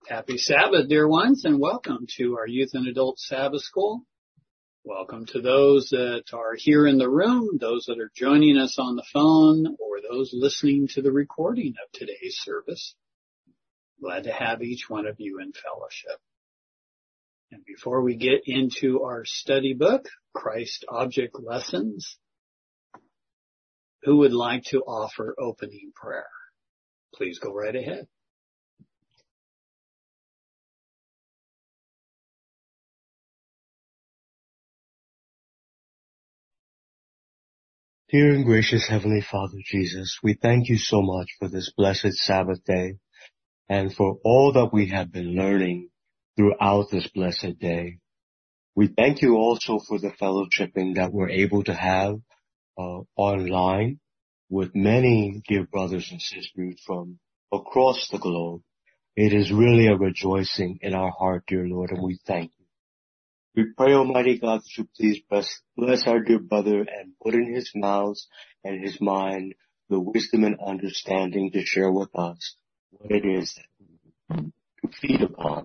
Happy Sabbath, dear ones, and welcome to our Youth and Adult Sabbath School. Welcome to those that are here in the room, those that are joining us on the phone, or those listening to the recording of today's service. Glad to have each one of you in fellowship. And before we get into our study book, Christ Object Lessons, who would like to offer opening prayer? Please go right ahead. Dear and gracious Heavenly Father Jesus, we thank you so much for this blessed Sabbath day and for all that we have been learning throughout this blessed day. We thank you also for the fellowshipping that we're able to have online with many dear brothers and sisters from across the globe. It is really a rejoicing in our heart, dear Lord, and we thank you. We pray, Almighty God, that you please bless our dear brother and put in his mouth and his mind the wisdom and understanding to share with us what it is to feed upon.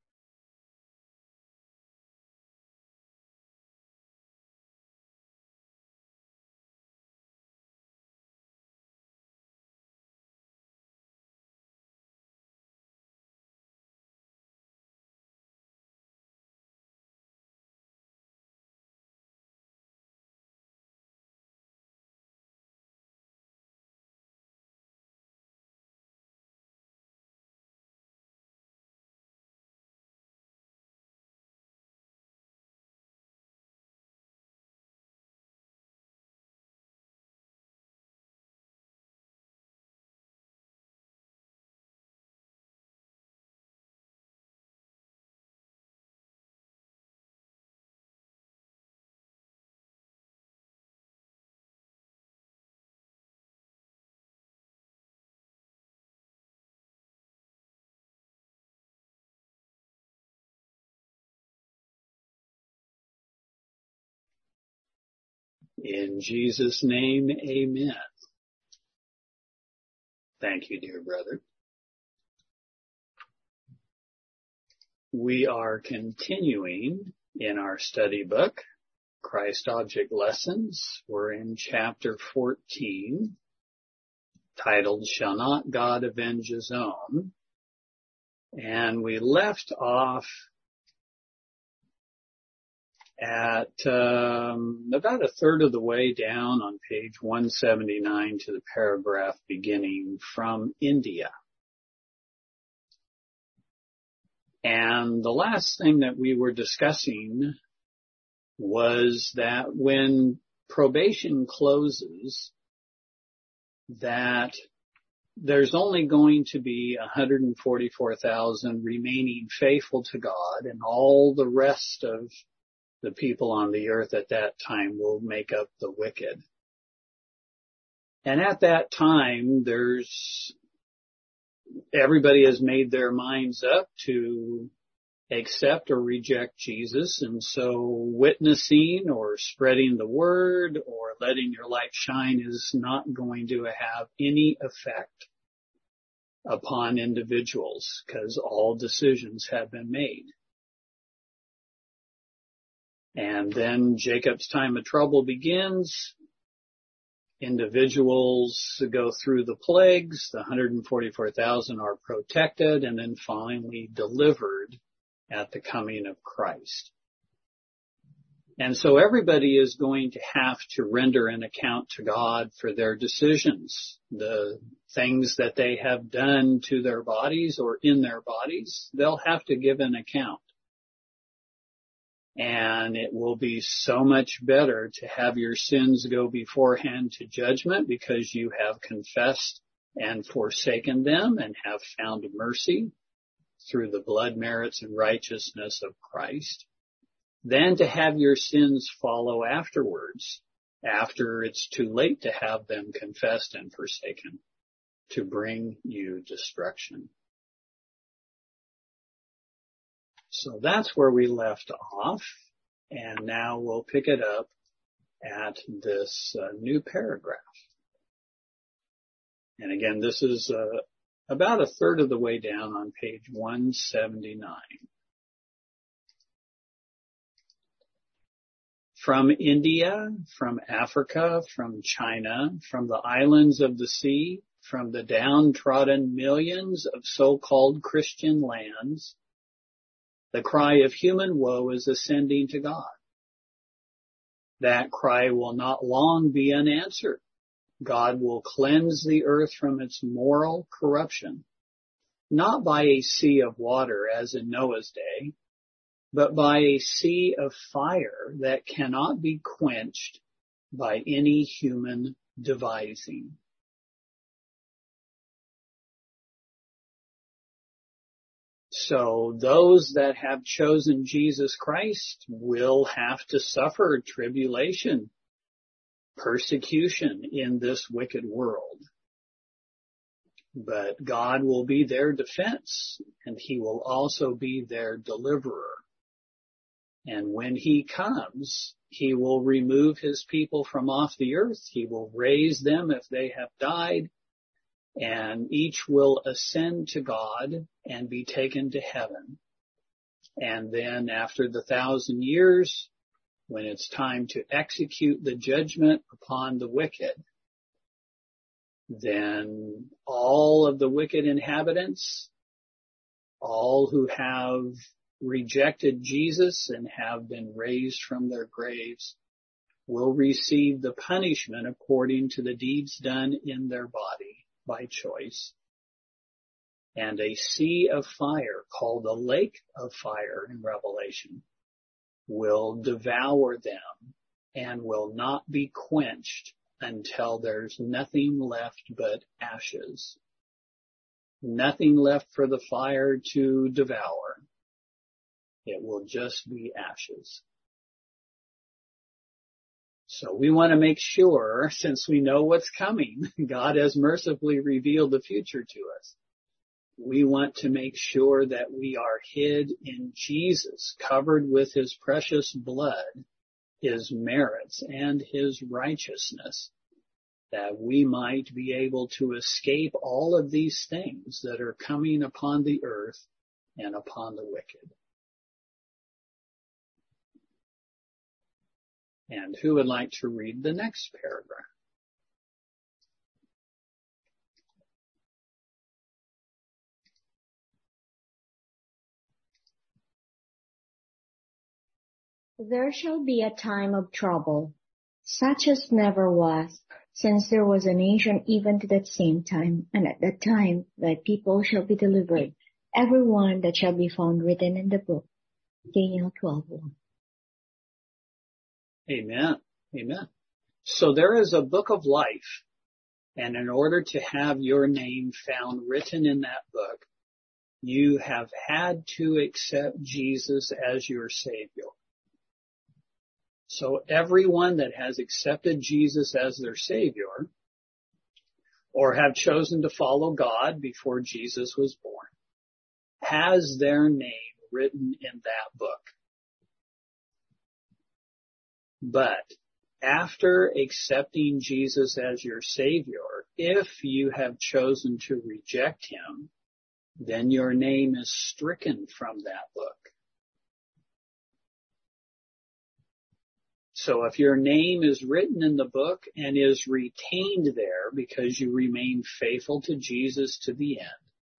In Jesus' name, amen. Thank you, dear brother. We are continuing in our study book, Christ Object Lessons. We're in chapter 14, titled, Shall Not God Avenge His Own? And we left off at about a third of the way down on page 179 to the paragraph beginning from India. And the last thing that we were discussing was that when probation closes, that there's only going to be 144,000 remaining faithful to God, and all the rest of the people on the earth at that time will make up the wicked. And at that time, everybody has made their minds up to accept or reject Jesus. And so witnessing or spreading the word or letting your light shine is not going to have any effect upon individuals because all decisions have been made. And then Jacob's time of trouble begins. Individuals go through the plagues. The 144,000 are protected and then finally delivered at the coming of Christ. And so everybody is going to have to render an account to God for their decisions. The things that they have done to their bodies or in their bodies, they'll have to give an account. And it will be so much better to have your sins go beforehand to judgment because you have confessed and forsaken them and have found mercy through the blood merits and righteousness of Christ, than to have your sins follow afterwards, after it's too late to have them confessed and forsaken, to bring you destruction. So that's where we left off, and now we'll pick it up at this new paragraph. And again, this is about a third of the way down on page 179. From India, from Africa, from China, from the islands of the sea, from the downtrodden millions of so-called Christian lands, the cry of human woe is ascending to God. That cry will not long be unanswered. God will cleanse the earth from its moral corruption, not by a sea of water as in Noah's day, but by a sea of fire that cannot be quenched by any human devising. So those that have chosen Jesus Christ will have to suffer tribulation, persecution in this wicked world. But God will be their defense, and He will also be their deliverer. And when He comes, He will remove His people from off the earth. He will raise them if they have died, and each will ascend to God and be taken to heaven. And then after the 1,000 years, when it's time to execute the judgment upon the wicked, then all of the wicked inhabitants, all who have rejected Jesus and have been raised from their graves, will receive the punishment according to the deeds done in their body by choice. And a sea of fire, called a lake of fire in Revelation, will devour them and will not be quenched until there's nothing left but ashes. Nothing left for the fire to devour. It will just be ashes. So we want to make sure, since we know what's coming, God has mercifully revealed the future to us. We want to make sure that we are hid in Jesus, covered with His precious blood, His merits, and His righteousness, that we might be able to escape all of these things that are coming upon the earth and upon the wicked. And who would like to read the next paragraph? There shall be a time of trouble, such as never was, since there was a nation even to that same time, and at that time thy people shall be delivered, every one that shall be found written in the book. Daniel 12:1. Amen. Amen. So there is a book of life, and in order to have your name found written in that book, you have had to accept Jesus as your Savior. So everyone that has accepted Jesus as their Savior, or have chosen to follow God before Jesus was born, has their name written in that book. But after accepting Jesus as your Savior, if you have chosen to reject Him, then your name is stricken from that book. So if your name is written in the book and is retained there because you remain faithful to Jesus to the end,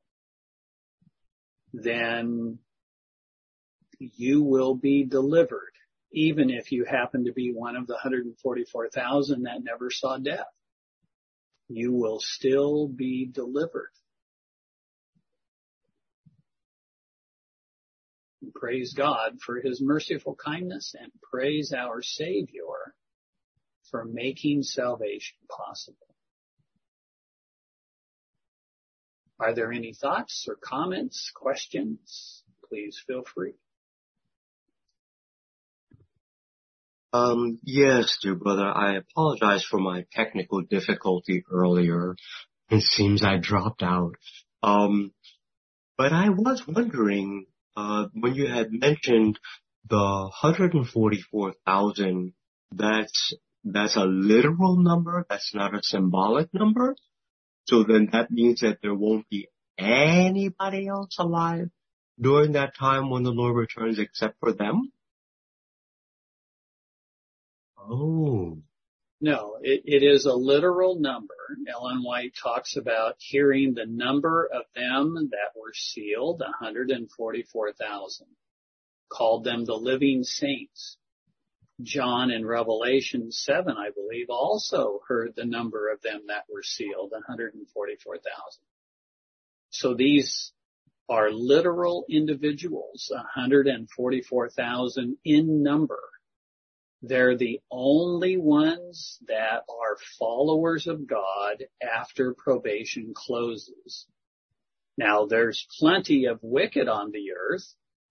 then you will be delivered, even if you happen to be one of the 144,000 that never saw death. You will still be delivered. And praise God for His merciful kindness, and praise our Savior for making salvation possible. Are there any thoughts or comments, questions? Please feel free. Yes, dear brother, I apologize for my technical difficulty earlier. It seems I dropped out. But I was wondering, when you had mentioned the 144,000, that's a literal number, that's not a symbolic number? So then that means that there won't be anybody else alive during that time when the Lord returns except for them? Oh. No, it is a literal number. Ellen White talks about hearing the number of them that were sealed, 144,000. Called them the living saints. John in Revelation 7, I believe, also heard the number of them that were sealed, 144,000. So these are literal individuals, 144,000 in number. They're the only ones that are followers of God after probation closes. Now, there's plenty of wicked on the earth,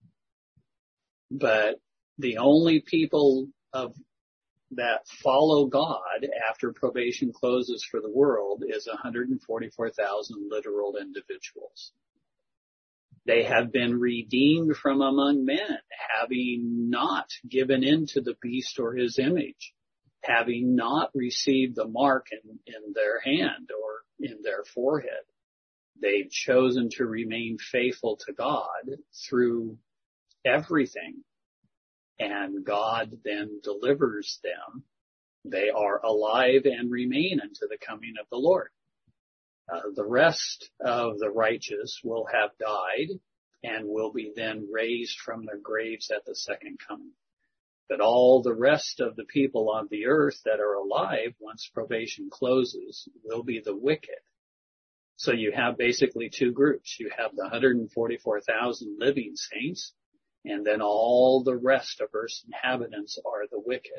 but the only people that follow God after probation closes for the world is 144,000 literal individuals. They have been redeemed from among men, having not given in to the beast or his image, having not received the mark in their hand or in their forehead. They've chosen to remain faithful to God through everything, and God then delivers them. They are alive and remain unto the coming of the Lord. The rest of the righteous will have died and will be then raised from their graves at the second coming. But all the rest of the people on the earth that are alive once probation closes will be the wicked. So you have basically two groups. You have the 144,000 living saints, and then all the rest of Earth's inhabitants are the wicked.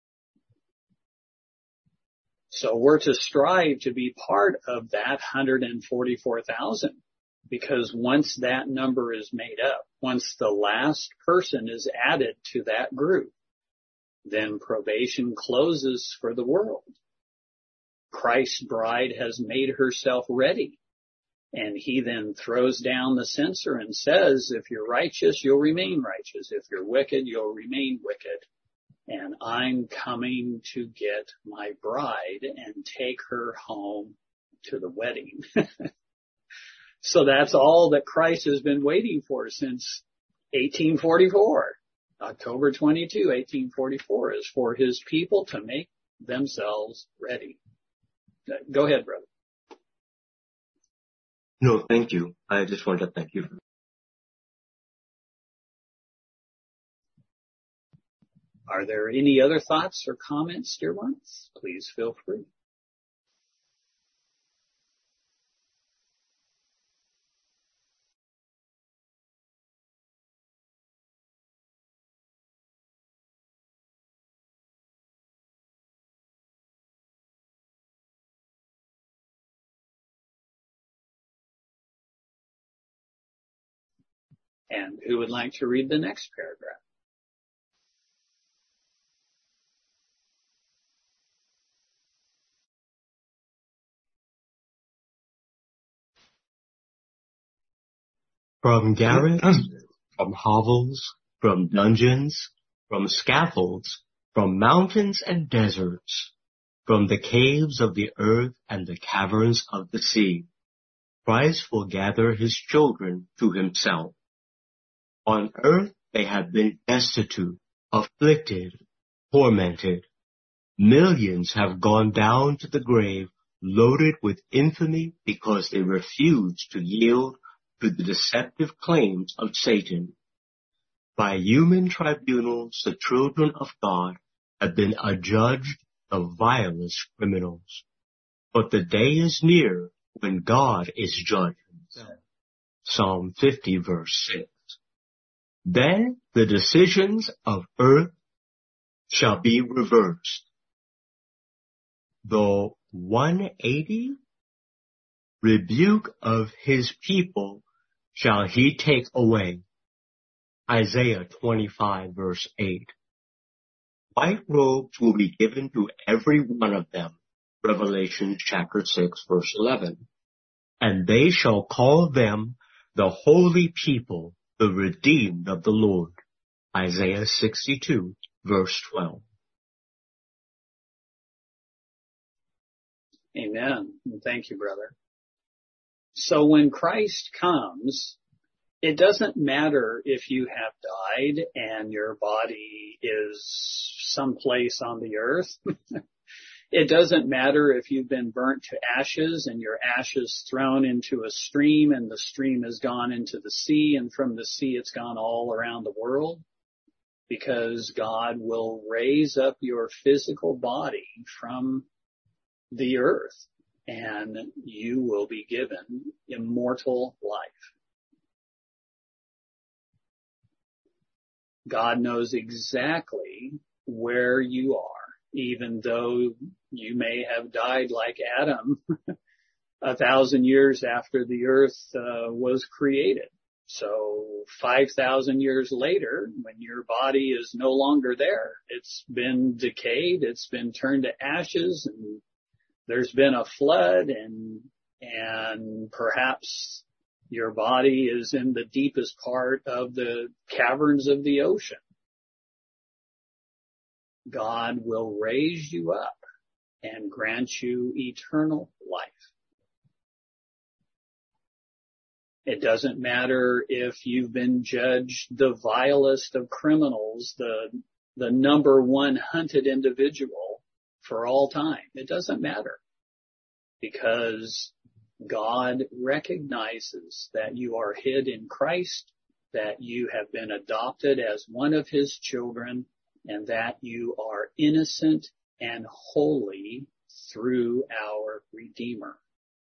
So we're to strive to be part of that 144,000, because once that number is made up, once the last person is added to that group, then probation closes for the world. Christ's bride has made herself ready, and he then throws down the censer and says, if you're righteous, you'll remain righteous. If you're wicked, you'll remain wicked. And I'm coming to get my bride and take her home to the wedding. So that's all that Christ has been waiting for since 1844. October 22, 1844 is for his people to make themselves ready. Go ahead, brother. No, thank you. I just wanted to thank you. Are there any other thoughts or comments, dear ones? Please feel free. And who would like to read the next paragraph? From garrets, from hovels, from dungeons, from scaffolds, from mountains and deserts, from the caves of the earth and the caverns of the sea, Christ will gather his children to himself. On earth they have been destitute, afflicted, tormented. Millions have gone down to the grave loaded with infamy because they refused to yield to the deceptive claims of Satan. By human tribunals, the children of God have been adjudged the vilest criminals. But the day is near when God is judged himself. Psalm 50, verse 6. Then the decisions of earth shall be reversed. The 180 rebuke of his people shall he take away. Isaiah 25, verse 8. White robes will be given to every one of them. Revelation chapter 6, verse 11. And they shall call them the holy people, the redeemed of the Lord. Isaiah 62, verse 12. Amen. Thank you, brother. So when Christ comes, it doesn't matter if you have died and your body is someplace on the earth. It doesn't matter if you've been burnt to ashes and your ashes thrown into a stream and the stream has gone into the sea, and from the sea it's gone all around the world, because God will raise up your physical body from the earth and you will be given immortal life. God knows exactly where you are, even though you may have died like Adam 1,000 years after the earth was created. So 5,000 years later, when your body is no longer there, it's been decayed, it's been turned to ashes, and there's been a flood, and perhaps your body is in the deepest part of the caverns of the ocean. God will raise you up and grant you eternal life. It doesn't matter if you've been judged the vilest of criminals, the number one hunted individual for all time. It doesn't matter, because God recognizes that you are hid in Christ, that you have been adopted as one of his children, and that you are innocent and holy through our Redeemer.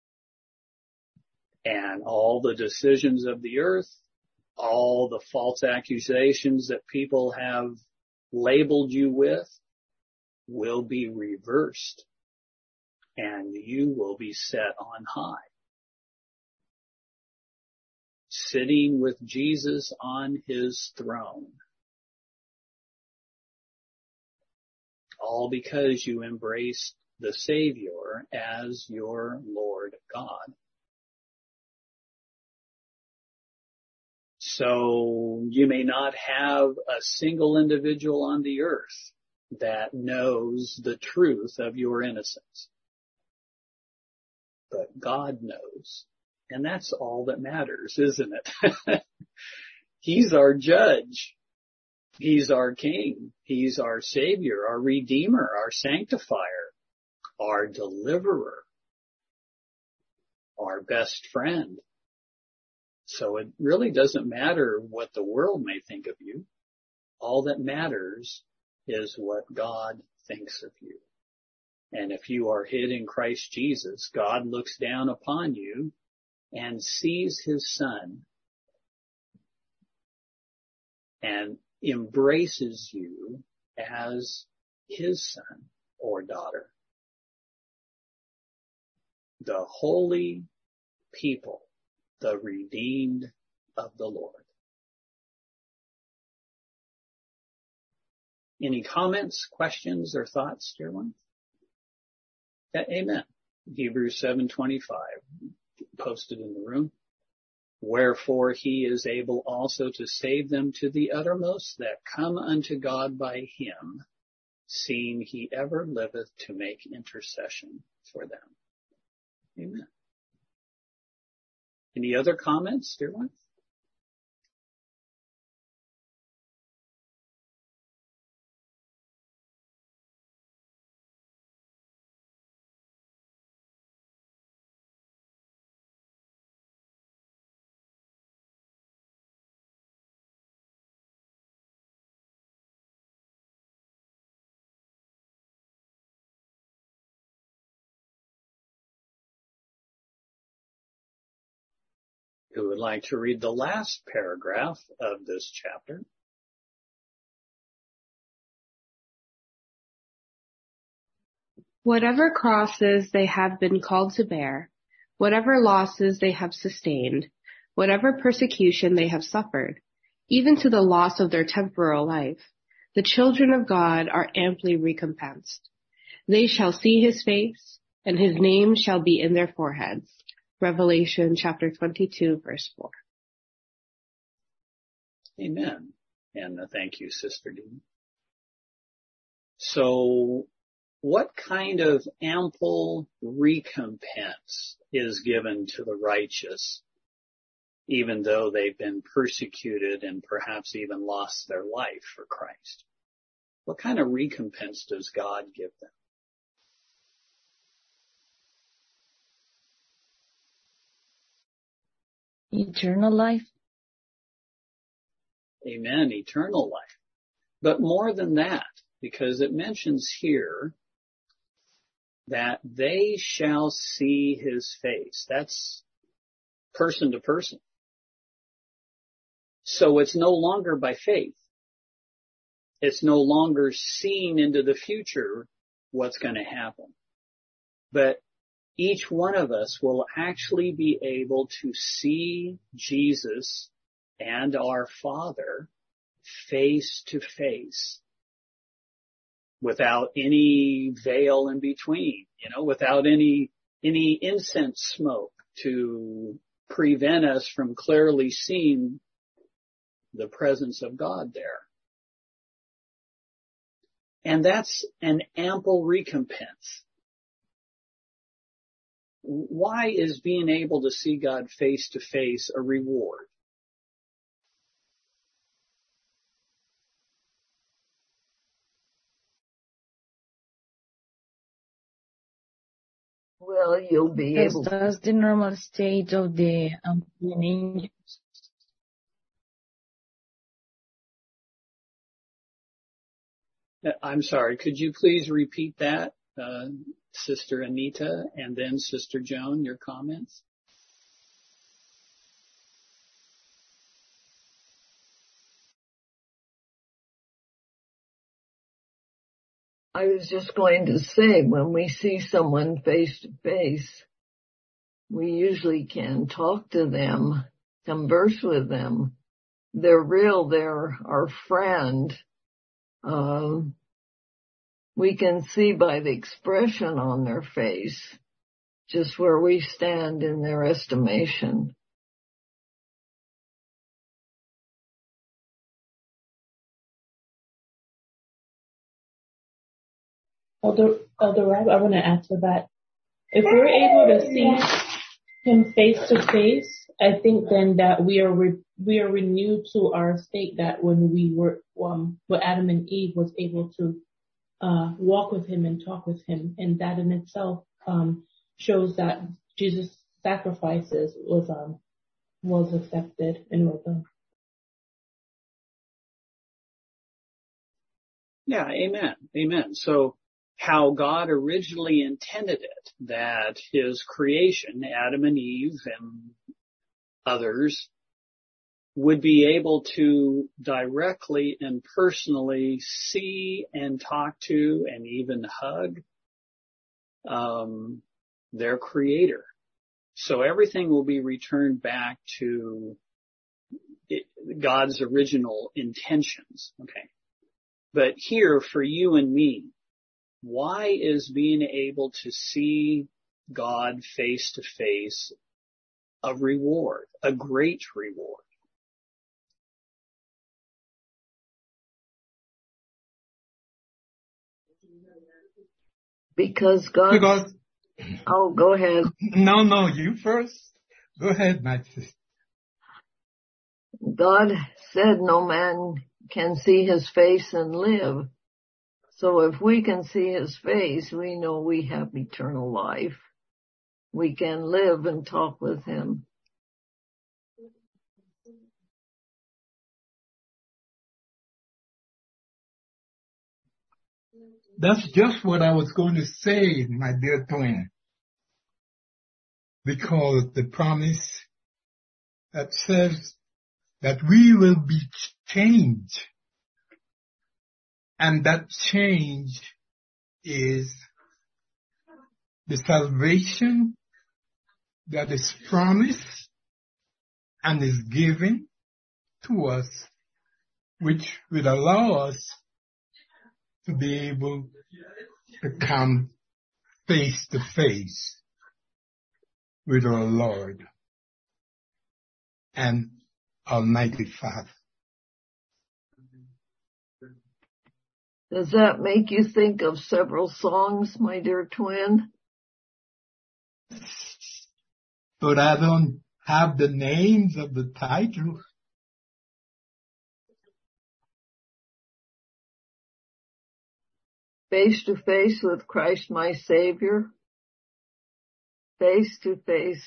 And all the decisions of the earth, all the false accusations that people have labeled you with, will be reversed, and you will be set on high, sitting with Jesus on his throne. All because you embraced the Savior as your Lord God. So you may not have a single individual on the earth that knows the truth of your innocence, but God knows. And that's all that matters, isn't it? He's our judge. He's our king. He's our savior, our redeemer, our sanctifier, our deliverer, our best friend. So it really doesn't matter what the world may think of you. All that matters is what God thinks of you. And if you are hid in Christ Jesus, God looks down upon you and sees his Son and embraces you as his son or daughter. The holy people, the redeemed of the Lord. Any comments, questions, or thoughts, dear one? Amen. Hebrews 7:25, posted in the room. Wherefore he is able also to save them to the uttermost that come unto God by him, seeing he ever liveth to make intercession for them. Amen. Any other comments, dear one? Who would like to read the last paragraph of this chapter? Whatever crosses they have been called to bear, whatever losses they have sustained, whatever persecution they have suffered, even to the loss of their temporal life, the children of God are amply recompensed. They shall see his face, and his name shall be in their foreheads. Revelation chapter 22, verse 4. Amen. And thank you, Sister Dean. So what kind of ample recompense is given to the righteous, even though they've been persecuted and perhaps even lost their life for Christ? What kind of recompense does God give them? Eternal life. Amen, eternal life. But more than that, because it mentions here that they shall see his face. That's person to person. So it's no longer by faith. It's no longer seeing into the future what's going to happen. But each one of us will actually be able to see Jesus and our Father face to face, without any veil in between, without any incense smoke to prevent us from clearly seeing the presence of God there. And that's an ample recompense. Why is being able to see God face to face a reward? Well, you'll be able. That's the normal state of the angels. I'm sorry, could you please repeat that, Sister Anita, and then Sister Joan, your comments? I was just going to say, when we see someone face to face, we usually can talk to them, converse with them. They're real, they're our friend. We can see by the expression on their face just where we stand in their estimation. Elder Rob, I want to add to that. If we're able to see him face to face, I think then that we are renewed to our state that when we were, when Adam and Eve was able to walk with him and talk with him, and that in itself shows that Jesus' sacrifices was accepted and well done. Yeah, amen, amen. So how God originally intended it, that his creation, Adam and Eve and others, would be able to directly and personally see and talk to and even hug their Creator. So everything will be returned back to God's original intentions. Okay. But here for you and me, why is being able to see God face to face a reward, a great reward? Because God... Oh, go ahead. No, you first. Go ahead, my sister. God said no man can see his face and live. So if we can see his face, we know we have eternal life. We can live and talk with him. That's just what I was going to say, my dear twin. Because the promise that says that we will be changed. And that change is the salvation that is promised and is given to us, which will allow us to be able to come face to face with our Lord and Almighty Father. Does that make you think of several songs, my dear twin? But I don't have the names of the titles. Face to face with Christ my Savior. Face to face.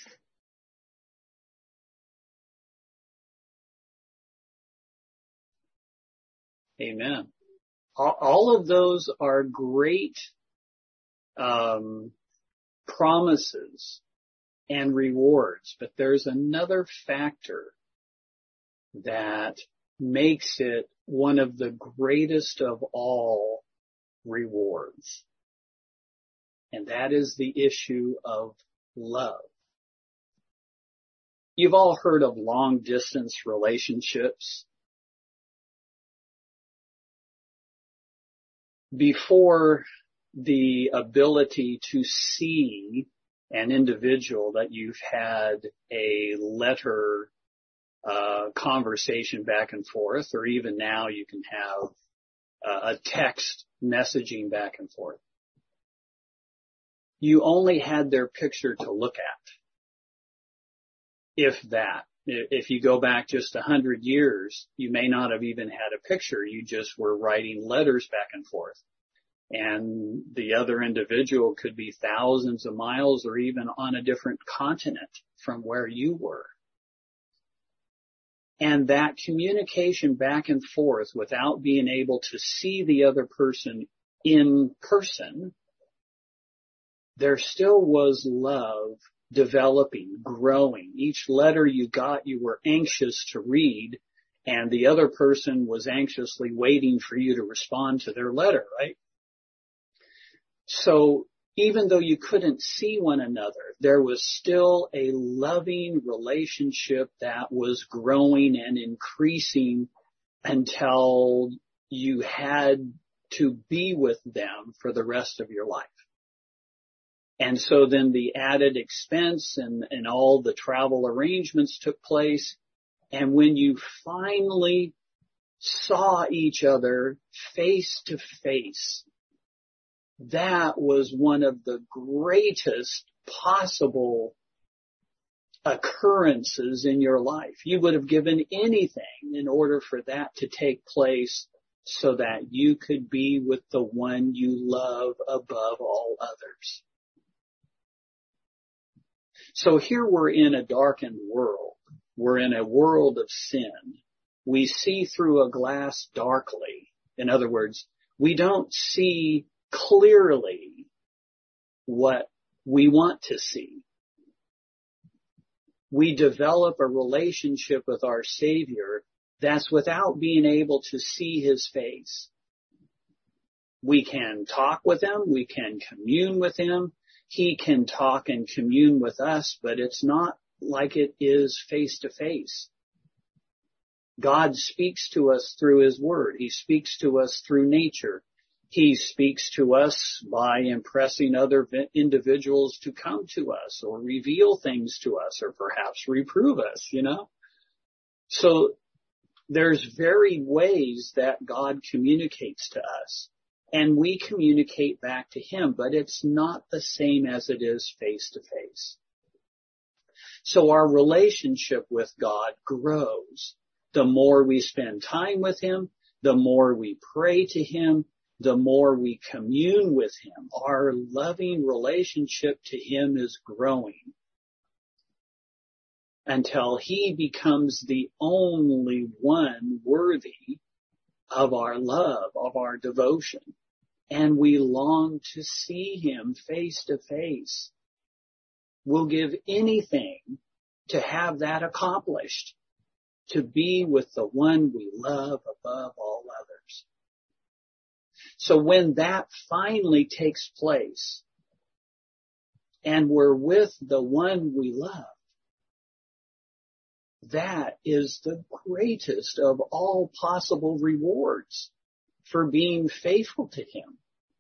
Amen. All of those are great promises and rewards, but there's another factor that makes it one of the greatest of all rewards, and that is the issue of love. You've all heard of long distance relationships. Before the ability to see an individual that you've had a letter conversation back and forth, or even now you can have a text messaging back and forth. You only had their picture to look at, if that. If you go back just 100 years, you may not have even had a picture. You just were writing letters back and forth. And the other individual could be thousands of miles or even on a different continent from where you were. And that communication back and forth without being able to see the other person in person, there still was love developing, growing. Each letter you got, you were anxious to read, and the other person was anxiously waiting for you to respond to their letter, right? So even though you couldn't see one another, there was still a loving relationship that was growing and increasing until you had to be with them for the rest of your life. And so then the added expense and all the travel arrangements took place. And when you finally saw each other face to face, that was one of the greatest possible occurrences in your life. You would have given anything in order for that to take place so that you could be with the one you love above all others. So here we're in a darkened world. We're in a world of sin. We see through a glass darkly. In other words, we don't see clearly what we want to see. We develop a relationship with our Savior that's without being able to see His face. We can talk with Him. We can commune with Him. He can talk and commune with us, but it's not like it is face to face. God speaks to us through His Word. He speaks to us through nature. He speaks to us by impressing other individuals to come to us or reveal things to us or perhaps reprove us, So there's varied ways that God communicates to us, and we communicate back to Him, but it's not the same as it is face to face. So our relationship with God grows. The more we spend time with Him, the more we pray to Him, the more we commune with Him. Our loving relationship to Him is growing until He becomes the only one worthy of our love, of our devotion. And we long to see Him face to face. We'll give anything to have that accomplished, to be with the one we love above all others. So when that finally takes place and we're with the one we love, that is the greatest of all possible rewards for being faithful to Him.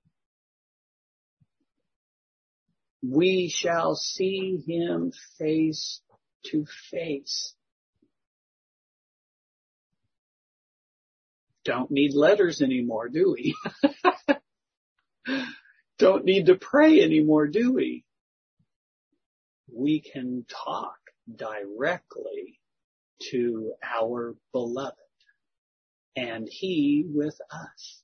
We shall see Him face to face. Don't need letters anymore, do we? Don't need to pray anymore, do we? We can talk directly to our beloved, and he with us.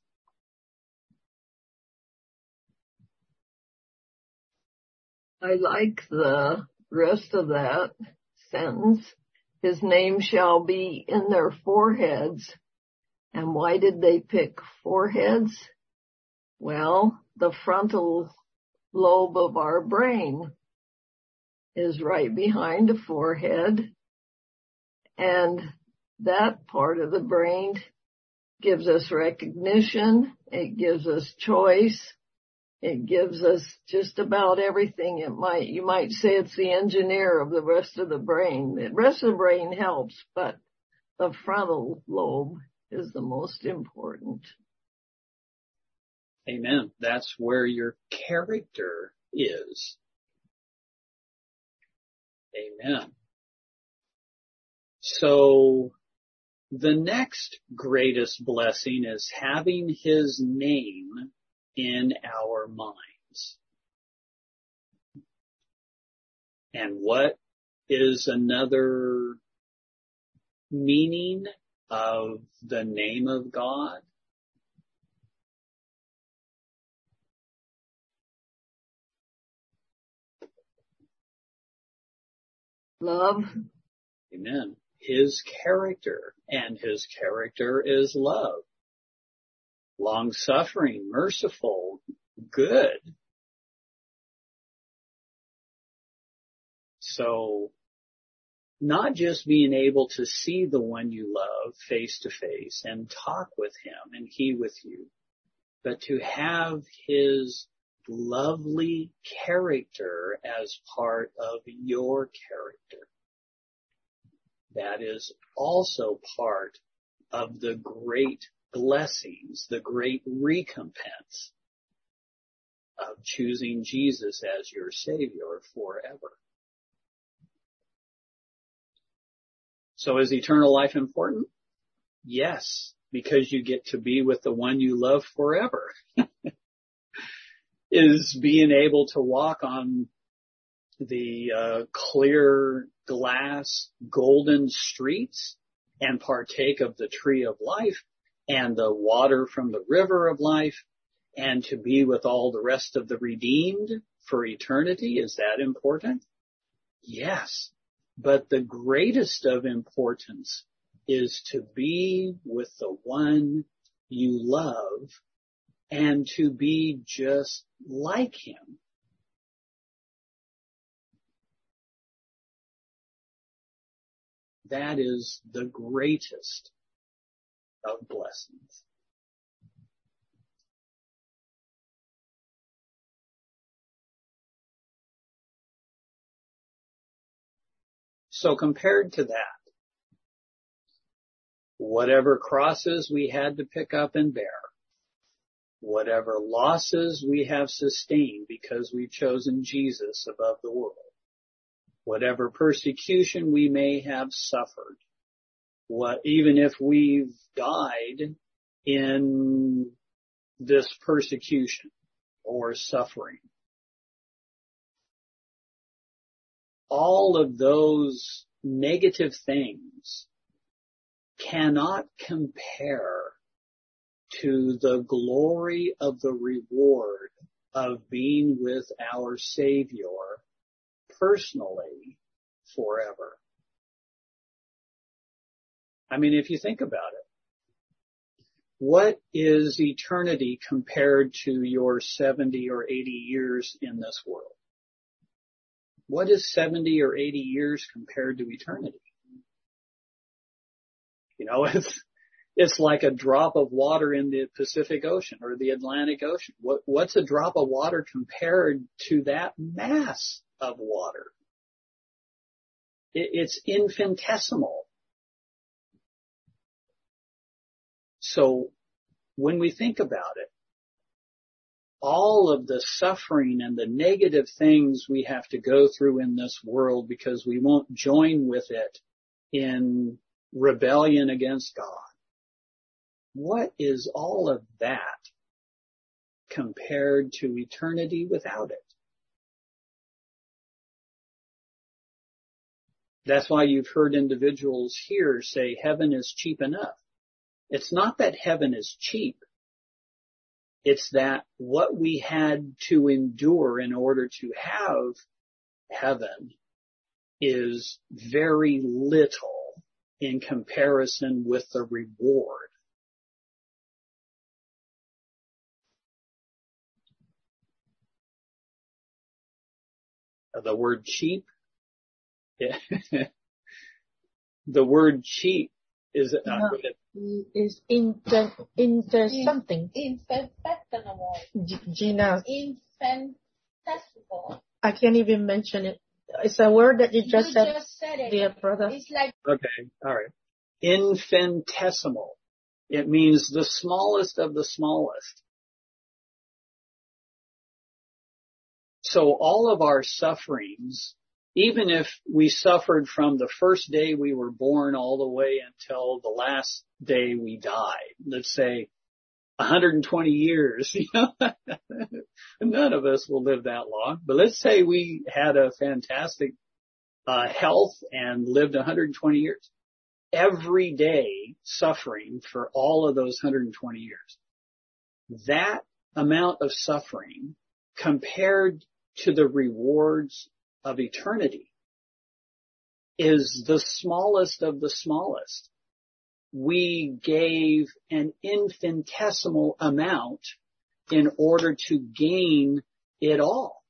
I like the rest of that sentence. His name shall be in their foreheads. And why did they pick foreheads? Well, the frontal lobe of our brain is right behind the forehead. And that part of the brain gives us recognition. It gives us choice. It gives us just about everything. You might say it's the engineer of the rest of the brain. The rest of the brain helps, but the frontal lobe is the most important. Amen. That's where your character is. Amen. So the next greatest blessing is having his name in our minds. And what is another meaning of the name of God? Love. Amen. His character, and his character is love. Long-suffering, merciful, good. So, not just being able to see the one you love face to face and talk with him and he with you, but to have his lovely character as part of your character. That is also part of the great blessings, the great recompense of choosing Jesus as your Savior forever. So is eternal life important? Yes, because you get to be with the one you love forever. Is being able to walk on the clear glass golden streets and partake of the tree of life and the water from the river of life and to be with all the rest of the redeemed for eternity. Is that important? Yes. But the greatest of importance is to be with the one you love and to be just like him. That is the greatest of blessings. So compared to that, whatever crosses we had to pick up and bear, whatever losses we have sustained because we've chosen Jesus above the world, whatever persecution we may have suffered, even if we've died in this persecution or suffering, all of those negative things cannot compare to the glory of the reward of being with our Savior personally forever. I mean, if you think about it, what is eternity compared to your 70 or 80 years in this world? What is 70 or 80 years compared to eternity? You know, it's like a drop of water in the Pacific Ocean or the Atlantic Ocean. What's a drop of water compared to that mass of water? It's infinitesimal. So when we think about it, all of the suffering and the negative things we have to go through in this world because we won't join with it in rebellion against God, What is all of that compared to eternity without it? That's why you've heard individuals here say heaven is cheap enough. It's not that heaven is cheap. It's that what we had to endure in order to have heaven is very little in comparison with the reward. The word cheap, the word cheap is something. Infinitesimal. Gina, Infinitesimal. I can't even mention it. It's a word that you just said, it. dear brother. It's like, okay, all right. Infinitesimal. It means the smallest of the smallest. So all of our sufferings, even if we suffered from the first day we were born all the way until the last day we died, let's say 120 years, none of us will live that long, but let's say we had a fantastic health and lived 120 years. Every day suffering for all of those 120 years. That amount of suffering compared to the rewards of eternity is the smallest of the smallest. We gave an infinitesimal amount in order to gain it all.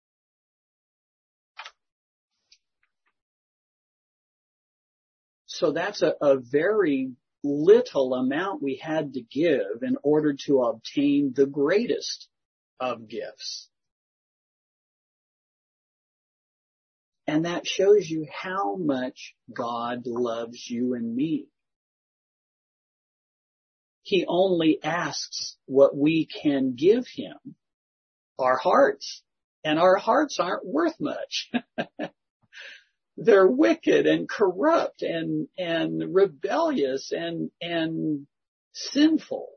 So that's a very little amount we had to give in order to obtain the greatest of gifts. And that shows you how much God loves you and me. He only asks what we can give him, our hearts. And our hearts aren't worth much. They're wicked and corrupt and rebellious and sinful.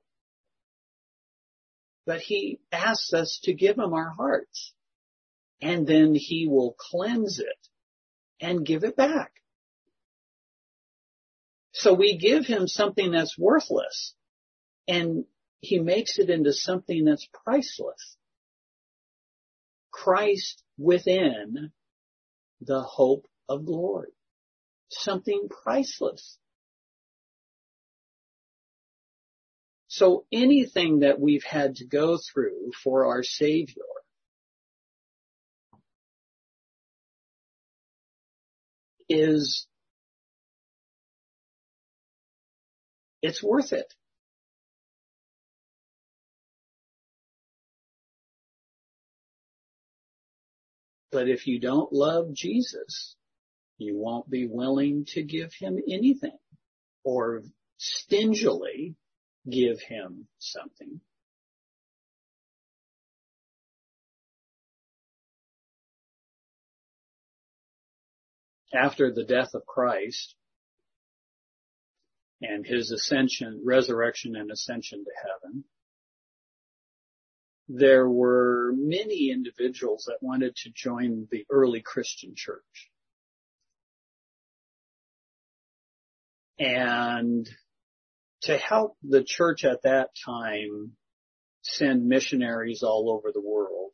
But he asks us to give him our hearts. And then he will cleanse it and give it back. So we give him something that's worthless, and he makes it into something that's priceless. Christ within the hope of glory. Something priceless. So anything that we've had to go through for our Savior it's worth it. But if you don't love Jesus, you won't be willing to give him anything or stingily give him something. After the death of Christ and his ascension, resurrection and ascension to heaven, there were many individuals that wanted to join the early Christian church. And to help the church at that time send missionaries all over the world,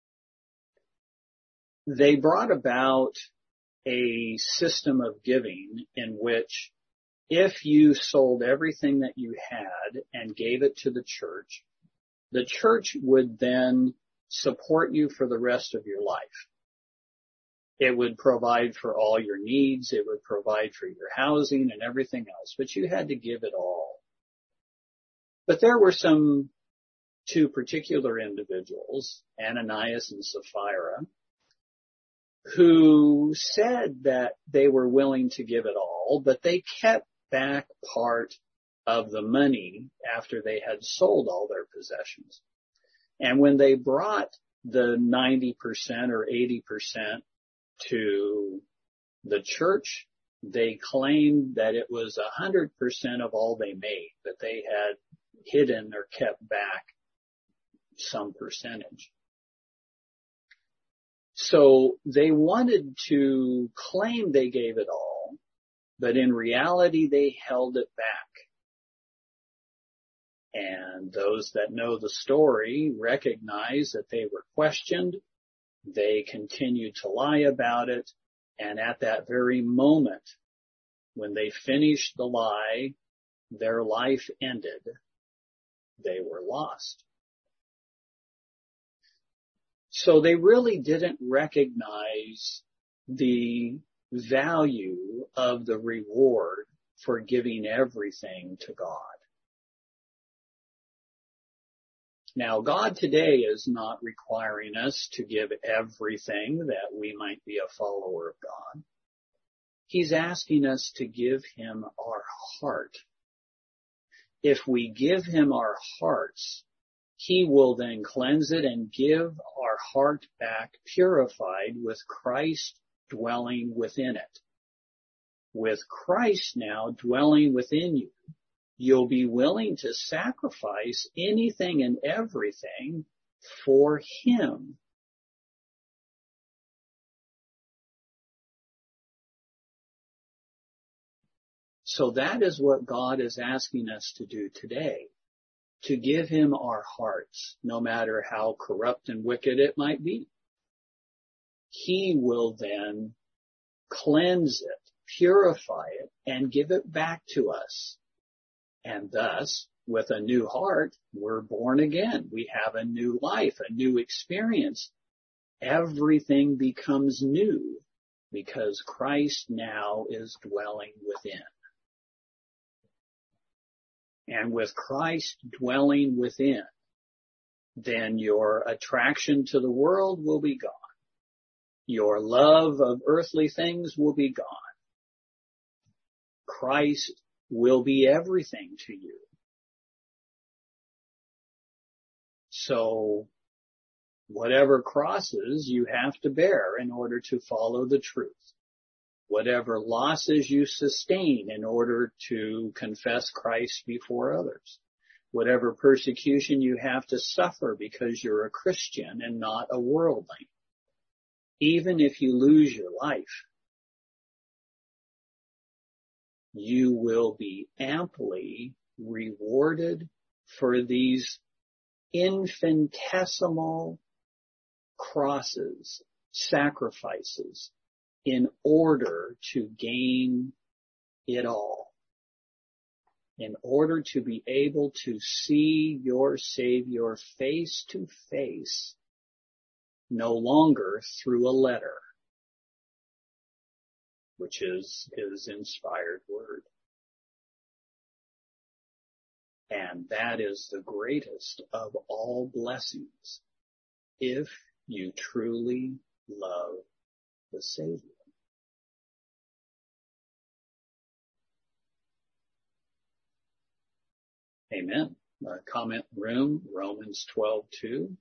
they brought about a system of giving in which if you sold everything that you had and gave it to the church would then support you for the rest of your life. It would provide for all your needs. It would provide for your housing and everything else, but you had to give it all. But there were two particular individuals, Ananias and Sapphira, who said that they were willing to give it all, but they kept back part of the money after they had sold all their possessions. And when they brought the 90% or 80% to the church They claimed that it was 100% of all they made, but they had hidden or kept back some percentage. So they wanted to claim they gave it all, but in reality they held it back. And those that know the story recognize that they were questioned. They continued to lie about it. And at that very moment, when they finished the lie, their life ended. They were lost. So they really didn't recognize the value of the reward for giving everything to God. Now, God today is not requiring us to give everything that we might be a follower of God. He's asking us to give Him our heart. If we give Him our hearts, He will then cleanse it and give our heart back purified with Christ dwelling within it. With Christ now dwelling within you, you'll be willing to sacrifice anything and everything for Him. So that is what God is asking us to do today, to give Him our hearts, no matter how corrupt and wicked it might be. He will then cleanse it, purify it, and give it back to us. And thus, with a new heart, we're born again. We have a new life, a new experience. Everything becomes new because Christ now is dwelling within. And with Christ dwelling within, then your attraction to the world will be gone. Your love of earthly things will be gone. Christ will be everything to you. So, whatever crosses you have to bear in order to follow the truth. Whatever losses you sustain in order to confess Christ before others. Whatever persecution you have to suffer because you're a Christian and not a worldling. Even if you lose your life, you will be amply rewarded for these infinitesimal crosses, sacrifices, in order to gain it all. In order to be able to see your Savior face to face, no longer through a letter, which is His inspired word. And that is the greatest of all blessings, if you truly love the Savior. Amen. Comment room, Romans 12:2.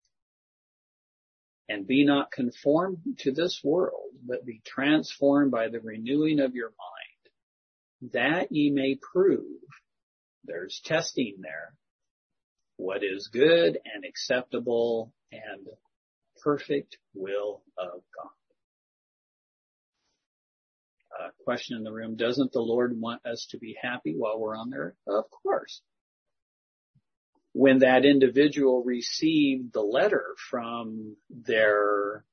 And be not conformed to this world, but be transformed by the renewing of your mind, that ye may prove, there's testing there, what is good and acceptable and perfect will of God. Question in the room, doesn't the Lord want us to be happy while we're on there? Of course. When that individual received the letter from their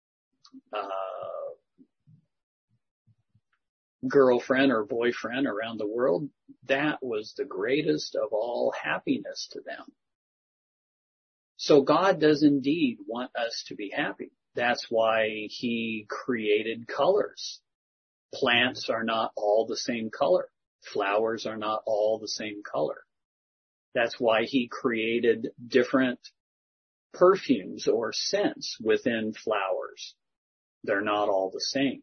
girlfriend or boyfriend around the world, that was the greatest of all happiness to them. So God does indeed want us to be happy. That's why He created colors. Plants are not all the same color. Flowers are not all the same color. That's why He created different perfumes or scents within flowers. They're not all the same.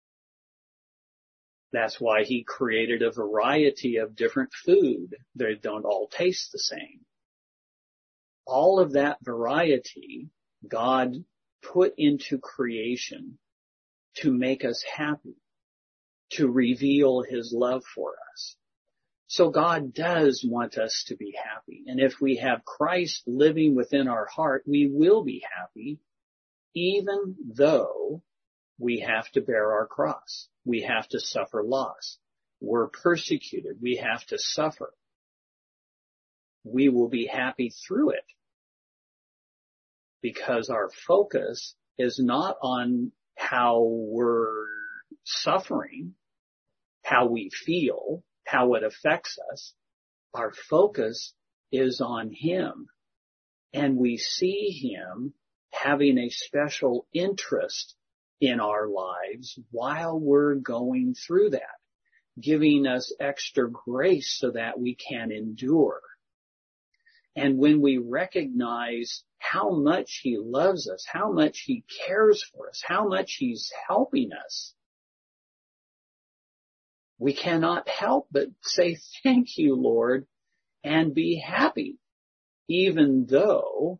That's why He created a variety of different food. They don't all taste the same. All of that variety God put into creation to make us happy, to reveal his love for us. So God does want us to be happy. And if we have Christ living within our heart, we will be happy, even though we have to bear our cross. We have to suffer loss. We're persecuted. We have to suffer. We will be happy through it because our focus is not on how we're suffering, how we feel, how it affects us. Our focus is on him, and we see him having a special interest in our lives while we're going through that, giving us extra grace so that we can endure. And when we recognize how much he loves us, how much he cares for us, how much he's helping us, we cannot help but say, thank you, Lord, and be happy, even though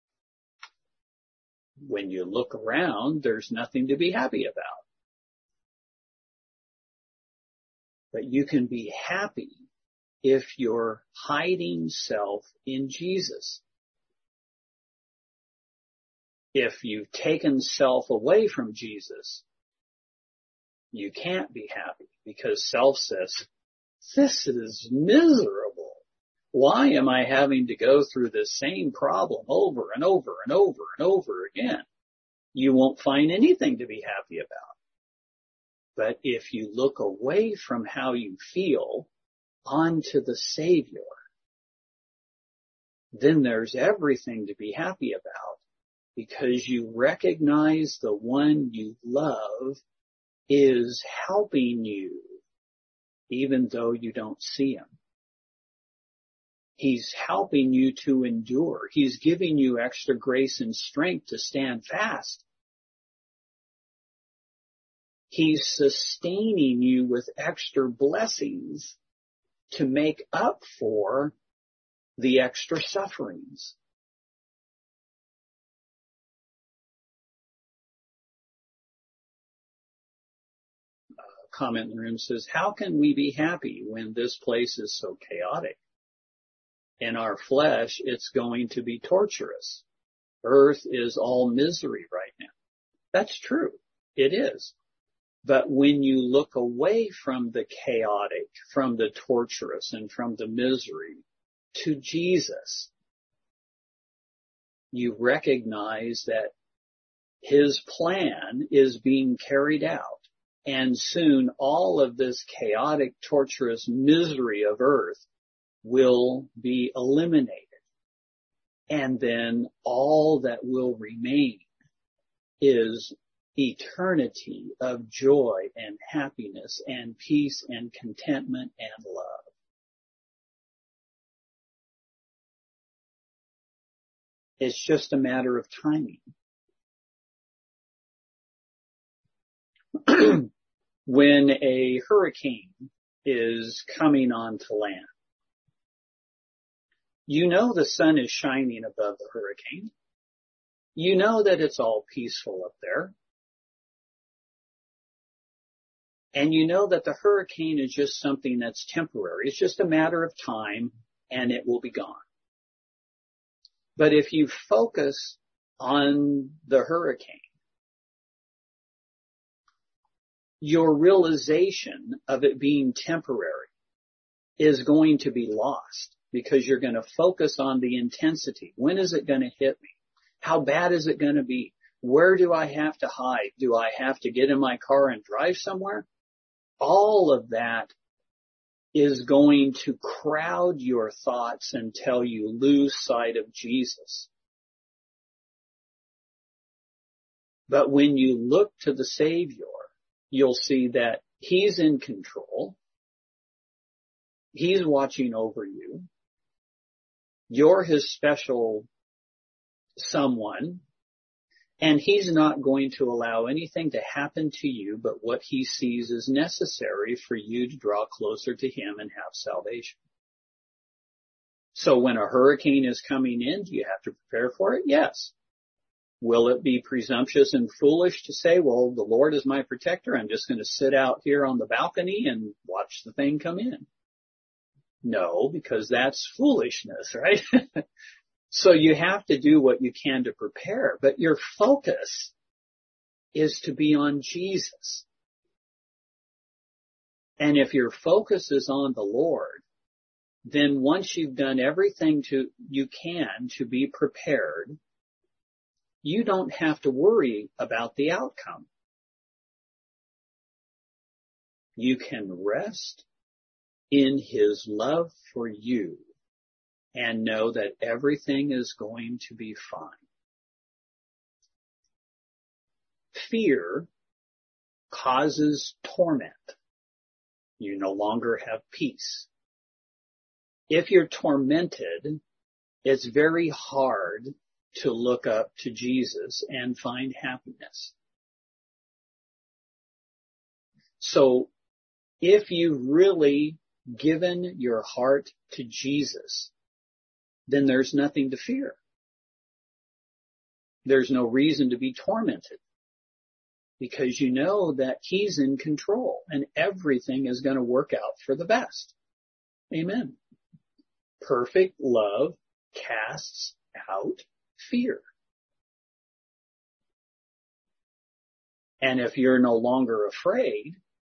when you look around, there's nothing to be happy about. But you can be happy if you're hiding self in Jesus. If you've taken self away from Jesus, you can't be happy because self says, this is miserable. Why am I having to go through this same problem over and over and over and over again? You won't find anything to be happy about. But if you look away from how you feel onto the Savior, then there's everything to be happy about because you recognize the one you love is helping you even though you don't see him. He's helping you to endure. He's giving you extra grace and strength to stand fast. He's sustaining you with extra blessings to make up for the extra sufferings. A comment in the room says, how can we be happy when this place is so chaotic? In our flesh, it's going to be torturous. Earth is all misery right now. That's true. It is. But when you look away from the chaotic, from the torturous, and from the misery to Jesus, you recognize that his plan is being carried out. And soon all of this chaotic, torturous misery of earth will be eliminated. And then all that will remain is eternity of joy and happiness and peace and contentment and love. It's just a matter of timing. When a hurricane is coming onto land, you know the sun is shining above the hurricane. You know that it's all peaceful up there. And you know that the hurricane is just something that's temporary. It's just a matter of time and it will be gone. But if you focus on the hurricane, your realization of it being temporary is going to be lost because you're going to focus on the intensity. When is it going to hit me? How bad is it going to be? Where do I have to hide? Do I have to get in my car and drive somewhere? All of that is going to crowd your thoughts until you lose sight of Jesus. But when you look to the Savior, you'll see that he's in control. He's watching over you. You're his special someone. And he's not going to allow anything to happen to you but what he sees is necessary for you to draw closer to him and have salvation. So when a hurricane is coming in, do you have to prepare for it? Yes. Will it be presumptuous and foolish to say, well, the Lord is my protector. I'm just going to sit out here on the balcony and watch the thing come in? No, because that's foolishness, right? So you have to do what you can to prepare, but your focus is to be on Jesus. And if your focus is on the Lord, then once you've done everything you can to be prepared, you don't have to worry about the outcome. You can rest in His love for you and know that everything is going to be fine. Fear causes torment. You no longer have peace. If you're tormented, it's very hard to look up to Jesus and find happiness. So if you've really given your heart to Jesus, then there's nothing to fear. There's no reason to be tormented because you know that He's in control and everything is going to work out for the best. Amen. Perfect love casts out fear. And if you're no longer afraid,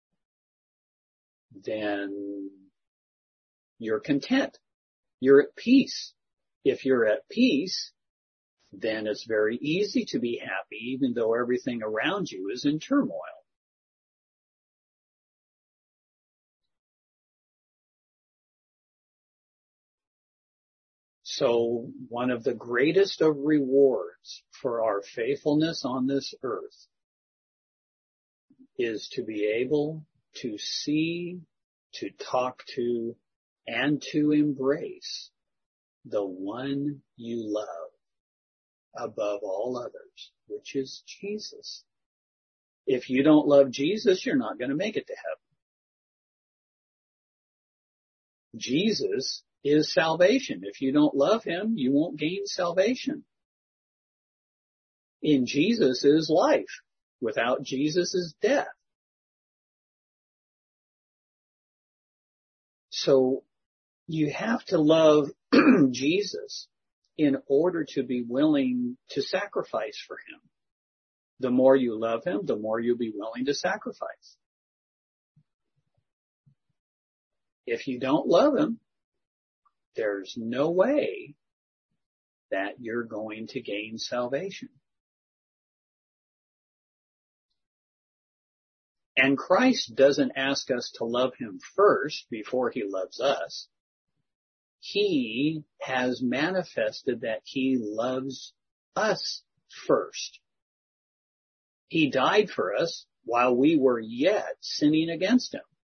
then you're content. You're at peace. If you're at peace, then it's very easy to be happy even though everything around you is in turmoil. So one of the greatest of rewards for our faithfulness on this earth is to be able to see, to talk to, and to embrace the one you love above all others, which is Jesus. If you don't love Jesus, you're not going to make it to heaven. Jesus is salvation. If you don't love Him, you won't gain salvation. In Jesus is life. Without Jesus is death. So you have to love Jesus in order to be willing to sacrifice for Him. The more you love Him, the more you'll be willing to sacrifice. If you don't love Him, there's no way that you're going to gain salvation. And Christ doesn't ask us to love Him first before He loves us. He has manifested that He loves us first. He died for us while we were yet sinning against Him.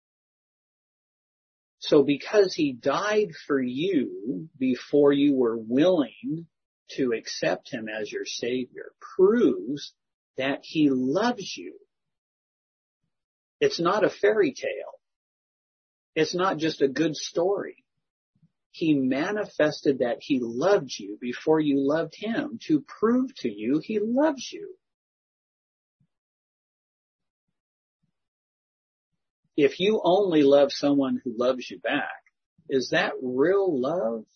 So because He died for you before you were willing to accept Him as your Savior proves that He loves you. It's not a fairy tale. It's not just a good story. He manifested that He loved you before you loved Him to prove to you He loves you. If you only love someone who loves you back, is that real love?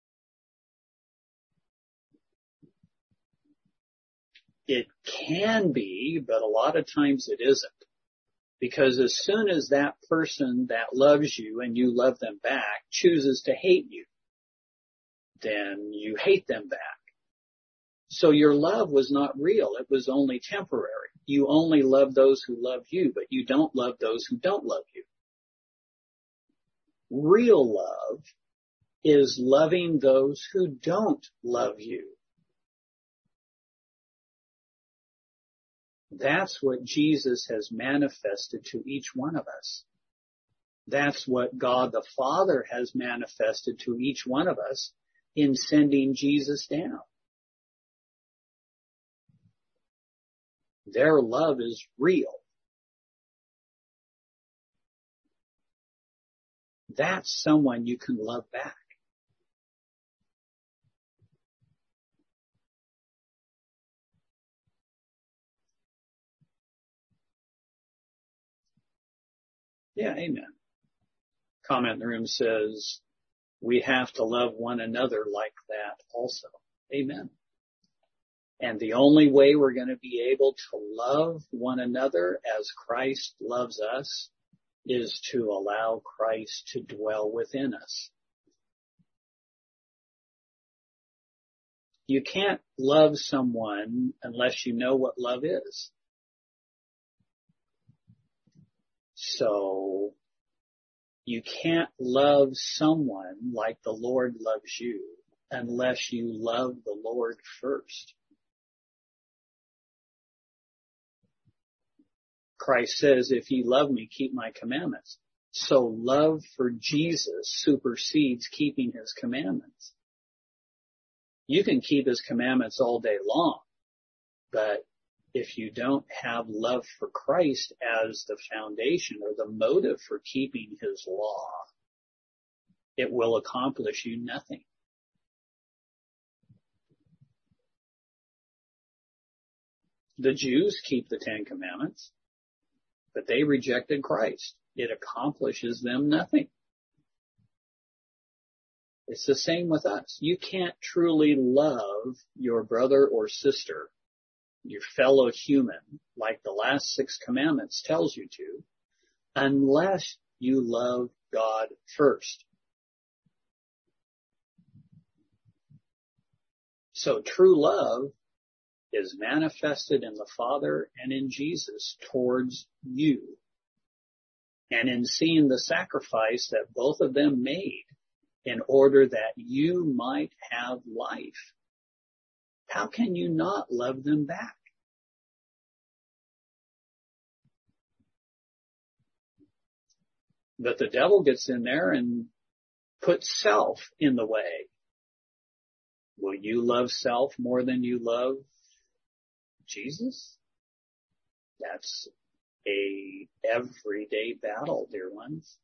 It can be, but a lot of times it isn't. Because as soon as that person that loves you and you love them back chooses to hate you, then you hate them back. So your love was not real. It was only temporary. You only love those who love you, but you don't love those who don't love you. Real love is loving those who don't love you. That's what Jesus has manifested to each one of us. That's what God the Father has manifested to each one of us in sending Jesus down. Their love is real. That's someone you can love back. Yeah, amen. Comment in the room says, we have to love one another like that also. Amen. And the only way we're going to be able to love one another as Christ loves us is to allow Christ to dwell within us. You can't love someone unless you know what love is. So you can't love someone like the Lord loves you unless you love the Lord first. Christ says, if ye love me, keep my commandments. So love for Jesus supersedes keeping his commandments. You can keep his commandments all day long, but if you don't have love for Christ as the foundation or the motive for keeping his law, it will accomplish you nothing. The Jews keep the Ten Commandments, but they rejected Christ. It accomplishes them nothing. It's the same with us. You can't truly love your brother or sister, your fellow human, like the last 6 commandments tells you to, unless you love God first. So true love is manifested in the Father and in Jesus towards you, and in seeing the sacrifice that both of them made in order that you might have life. How can you not love them back? But the devil gets in there and puts self in the way. Will you love self more than you love Jesus? That's a everyday battle, dear ones.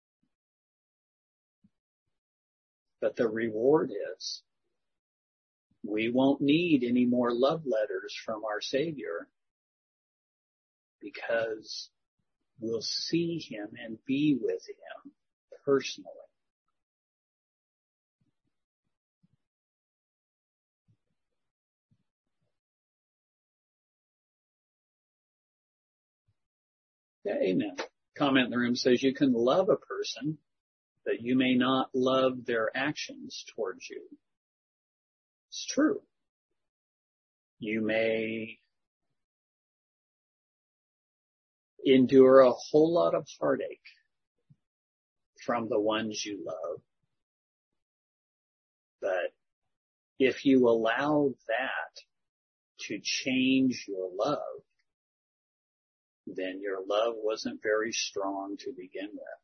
But the reward is we won't need any more love letters from our Savior because we'll see him and be with him personally. Yeah, amen. Comment in the room says you can love a person, but you may not love their actions towards you. It's true. You may endure a whole lot of heartache from the ones you love. But if you allow that to change your love, then your love wasn't very strong to begin with.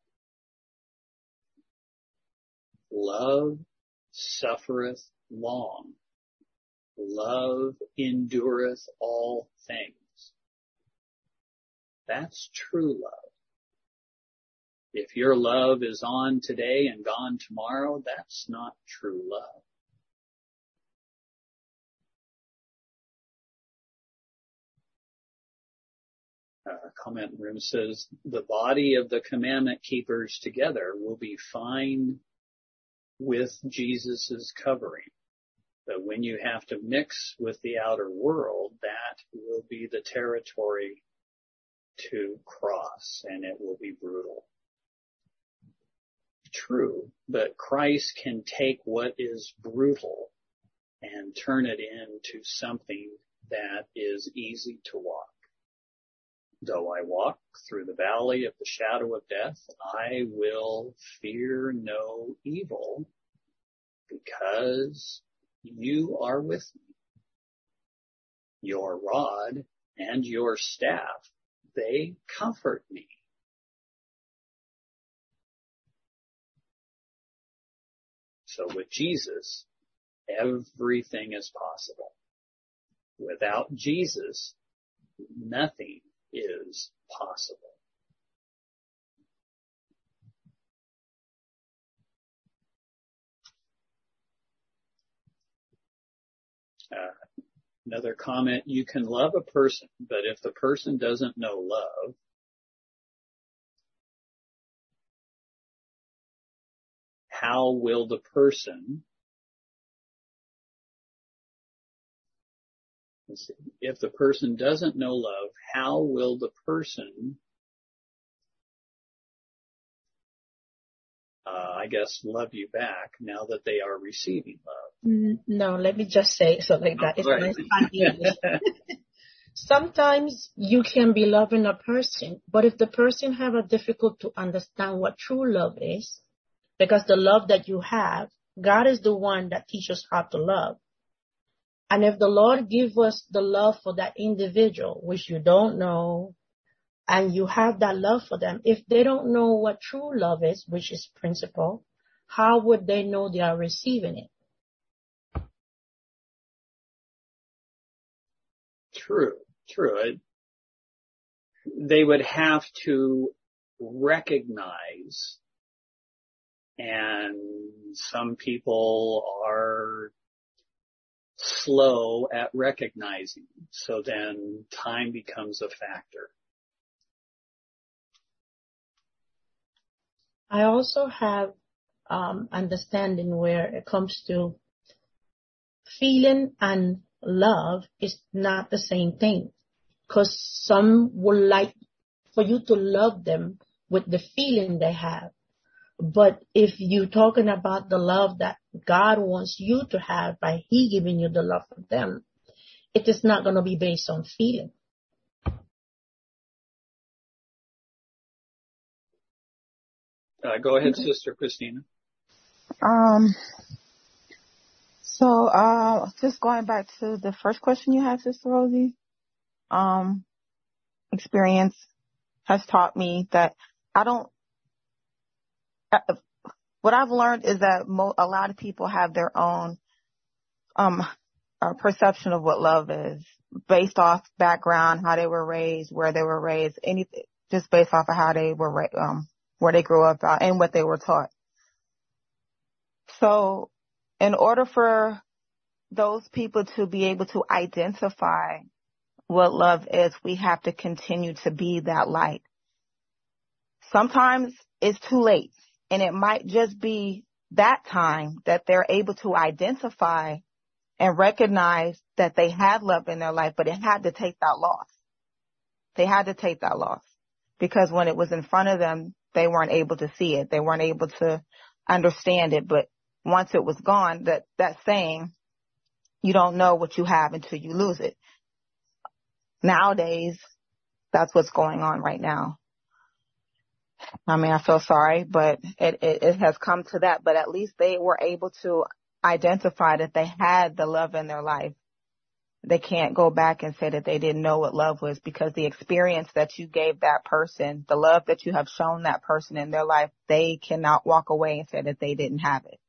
Love suffereth long. Love endureth all things. That's true love. If your love is on today and gone tomorrow, that's not true love. Comment in the room says, the body of the commandment keepers together will be fine with Jesus's covering. But when you have to mix with the outer world, that will be the territory to cross, and it will be brutal. True, but Christ can take what is brutal and turn it into something that is easy to walk. Though I walk through the valley of the shadow of death, I will fear no evil because you are with me. Your rod and your staff, they comfort me. So with Jesus, everything is possible. Without Jesus, nothing is possible. Another comment, you can love a person, but if the person doesn't know love, how will the person, let's see, if the person doesn't know love, how will the person, I guess, love you back now that they are receiving love? No, let me just say it so like that. It's Right. nice. Sometimes you can be loving a person, but if the person have a difficult to understand what true love is, because the love that you have, God is the one that teaches how to love. And if the Lord give us the love for that individual, which you don't know, and you have that love for them, if they don't know what true love is, which is principle, how would they know they are receiving it? True. They would have to recognize, and some people are slow at recognizing, so then time becomes a factor. I also have understanding where it comes to feeling and love is not the same thing. Because some would like for you to love them with the feeling they have. But if you're talking about the love that God wants you to have by He giving you the love for them, it is not going to be based on feeling. Go ahead, Sister Christina. So just going back to the first question you had, Sister Rosie, experience has taught me that what I've learned is that a lot of people have their own perception of what love is based off background, how they were raised, where they were raised, anything, just based off of how they were, where they grew up and what they were taught. So in order for those people to be able to identify what love is, we have to continue to be that light. Sometimes it's too late, and it might just be that time that they're able to identify and recognize that they had love in their life, but it had to take that loss. They had to take that loss because when it was in front of them, they weren't able to see it. They weren't able to understand it. But once it was gone, that saying, you don't know what you have until you lose it. Nowadays, that's what's going on right now. I mean, I feel sorry, but it has come to that. But at least they were able to identify that they had the love in their life. They can't go back and say that they didn't know what love was, because the experience that you gave that person, the love that you have shown that person in their life, they cannot walk away and say that they didn't have it.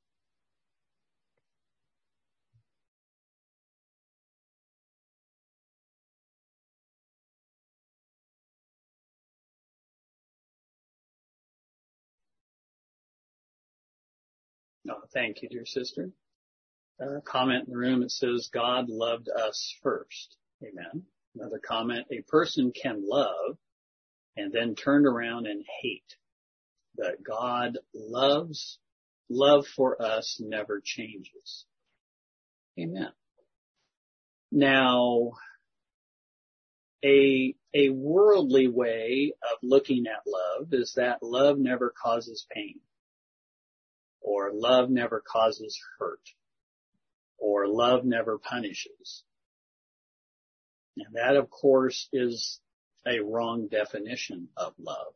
Oh, thank you, dear sister. Comment in the room, it says, God loved us first. Amen. Another comment, a person can love and then turn around and hate. But God loves, love for us never changes. Amen. Now, a worldly way of looking at love is that love never causes pain, or love never causes hurt, or love never punishes. And that, of course, is a wrong definition of love.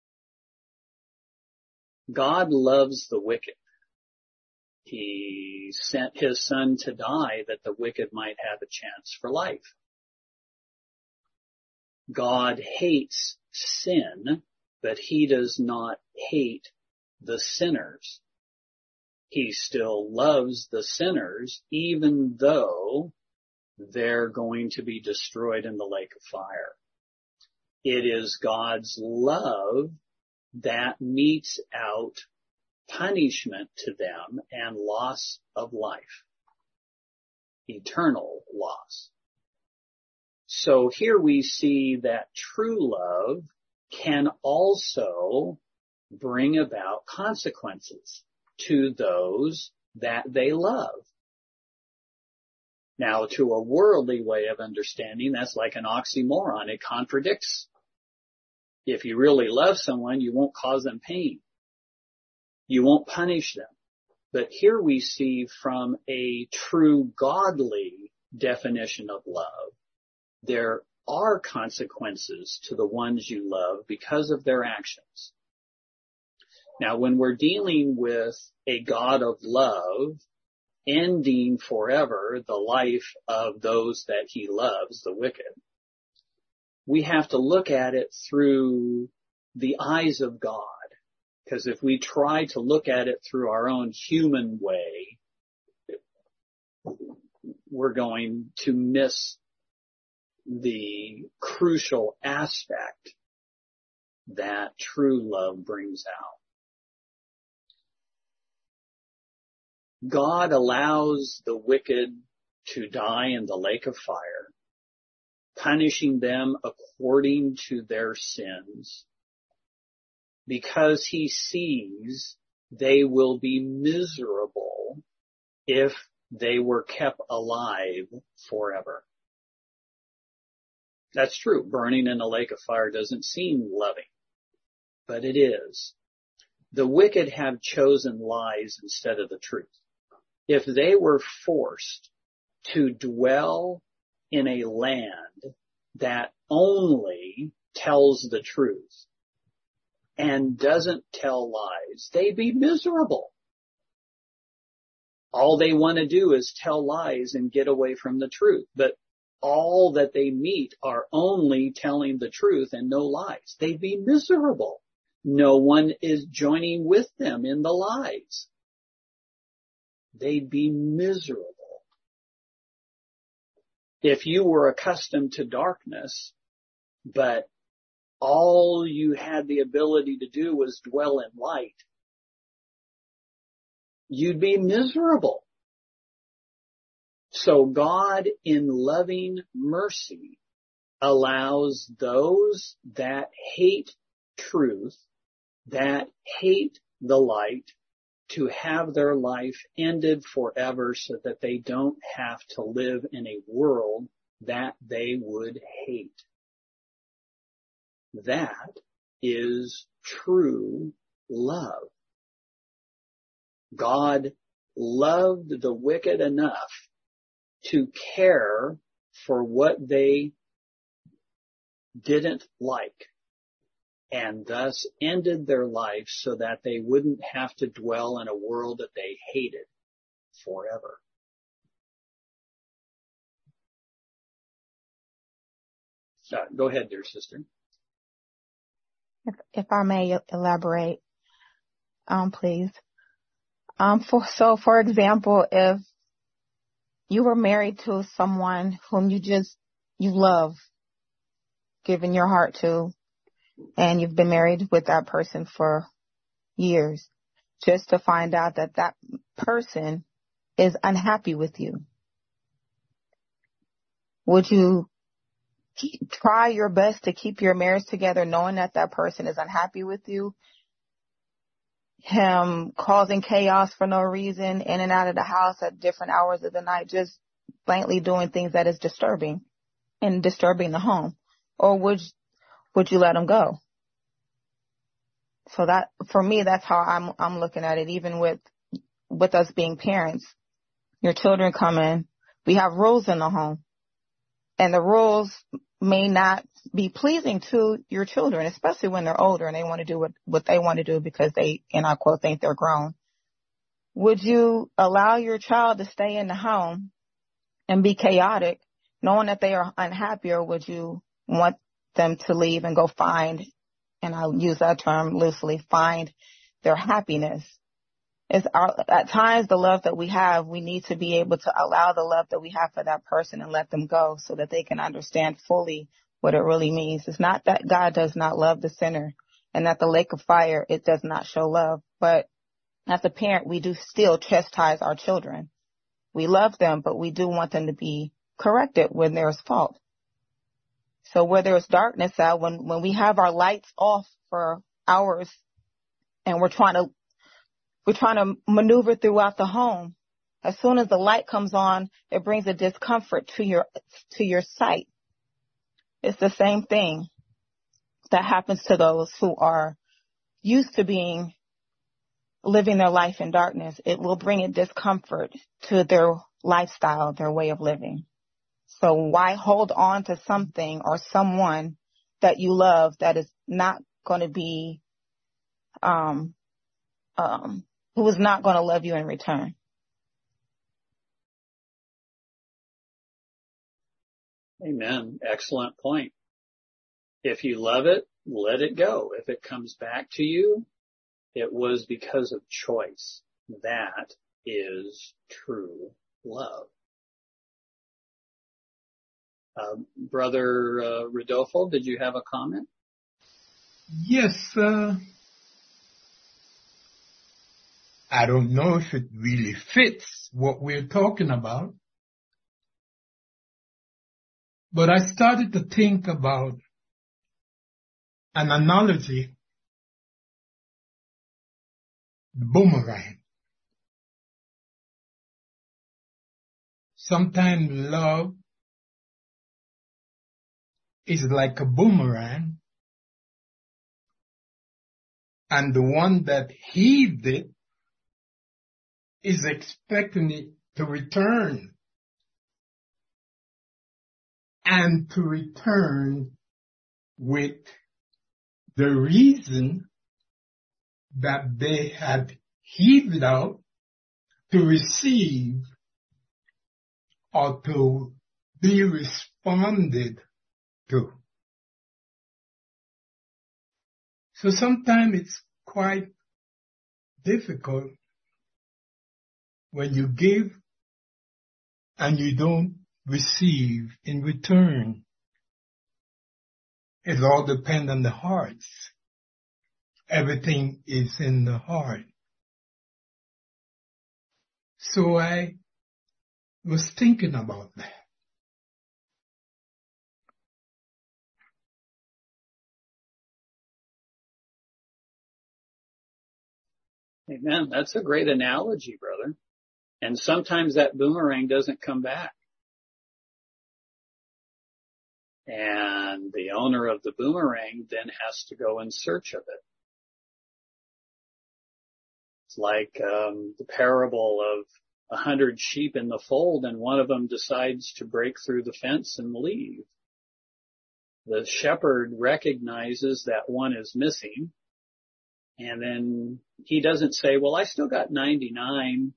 God loves the wicked. He sent His Son to die that the wicked might have a chance for life. God hates sin, but He does not hate the sinners. He still loves the sinners, even though they're going to be destroyed in the lake of fire. It is God's love that metes out punishment to them and loss of life, eternal loss. So here we see that true love can also bring about consequences. to those that they love. Now, to a worldly way of understanding, that's like an oxymoron. It contradicts. If you really love someone, you won't cause them pain. You won't punish them. But here we see from a true godly definition of love, there are consequences to the ones you love because of their actions. Now, when we're dealing with a God of love, ending forever the life of those that he loves, the wicked, we have to look at it through the eyes of God. Because if we try to look at it through our own human way, we're going to miss the crucial aspect that true love brings out. God allows the wicked to die in the lake of fire, punishing them according to their sins, because he sees they will be miserable if they were kept alive forever. That's true. Burning in a lake of fire doesn't seem loving, but it is. The wicked have chosen lies instead of the truth. If they were forced to dwell in a land that only tells the truth and doesn't tell lies, they'd be miserable. All they want to do is tell lies and get away from the truth. But all that they meet are only telling the truth and no lies. They'd be miserable. No one is joining with them in the lies. They'd be miserable. If you were accustomed to darkness, but all you had the ability to do was dwell in light, you'd be miserable. So God, in loving mercy, allows those that hate truth, that hate the light, to have their life ended forever so that they don't have to live in a world that they would hate. That is true love. God loved the wicked enough to care for what they didn't like, and thus ended their life so that they wouldn't have to dwell in a world that they hated forever. Go ahead, dear sister. If I may elaborate, please. For example, if you were married to someone whom you love, giving your heart to, and you've been married with that person for years, just to find out that that person is unhappy with you, would you try your best to keep your marriage together knowing that that person is unhappy with you? Him causing chaos for no reason, in and out of the house at different hours of the night, just blatantly doing things that is disturbing and disturbing the home? Or would you let him go? So that, for me, that's how I'm looking at it. Even with us being parents, your children come in, we have rules in the home, and the rules may not be pleasing to your children, especially when they're older and they want to do what they want to do because they, in our quote, think they're grown. Would you allow your child to stay in the home and be chaotic knowing that they are unhappy, or would you want them to leave and go find, and I'll use that term loosely, find their happiness? At times, the love that we have, we need to be able to allow the love that we have for that person and let them go so that they can understand fully what it really means. It's not that God does not love the sinner and that the lake of fire, it does not show love. But as a parent, we do still chastise our children. We love them, but we do want them to be corrected when there's fault. So where there's darkness out, when we have our lights off for hours and we're trying to we're trying to maneuver throughout the home. As soon as the light comes on, it brings a discomfort to your sight. It's the same thing that happens to those who are used to living their life in darkness. It will bring a discomfort to their lifestyle, their way of living. So why hold on to something or someone that you love that is not going to be, who is not going to love you in return? Amen. Excellent point. If you love it, let it go. If it comes back to you, it was because of choice. That is true love. Brother Rodolfo, did you have a comment? Yes, I don't know if it really fits what we're talking about, but I started to think about an analogy, the boomerang. Sometimes love is like a boomerang, and the one that heaved it is expecting it to return, and to return with the reason that they had heaved it out to receive or to be responded to. So sometimes it's quite difficult when you give and you don't receive in return. It all depends on the hearts. Everything is in the heart. So I was thinking about that. Amen. That's a great analogy, brother. And sometimes that boomerang doesn't come back. And the owner of the boomerang then has to go in search of it. It's like the parable of 100 sheep in the fold, and one of them decides to break through the fence and leave. The shepherd recognizes that one is missing, and then he doesn't say, well, I still got 99.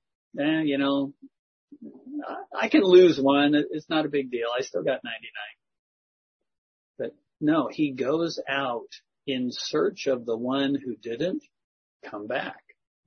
I can lose one. It's not a big deal. I still got 99. But no, he goes out in search of the one who didn't come back.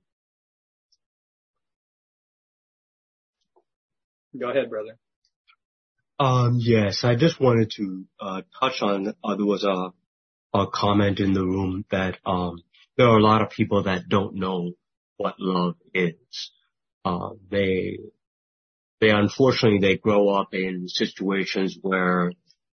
Go ahead, brother. Yes, I just wanted to touch on, there was a comment in the room that there are a lot of people that don't know what love is. They unfortunately, they grow up in situations where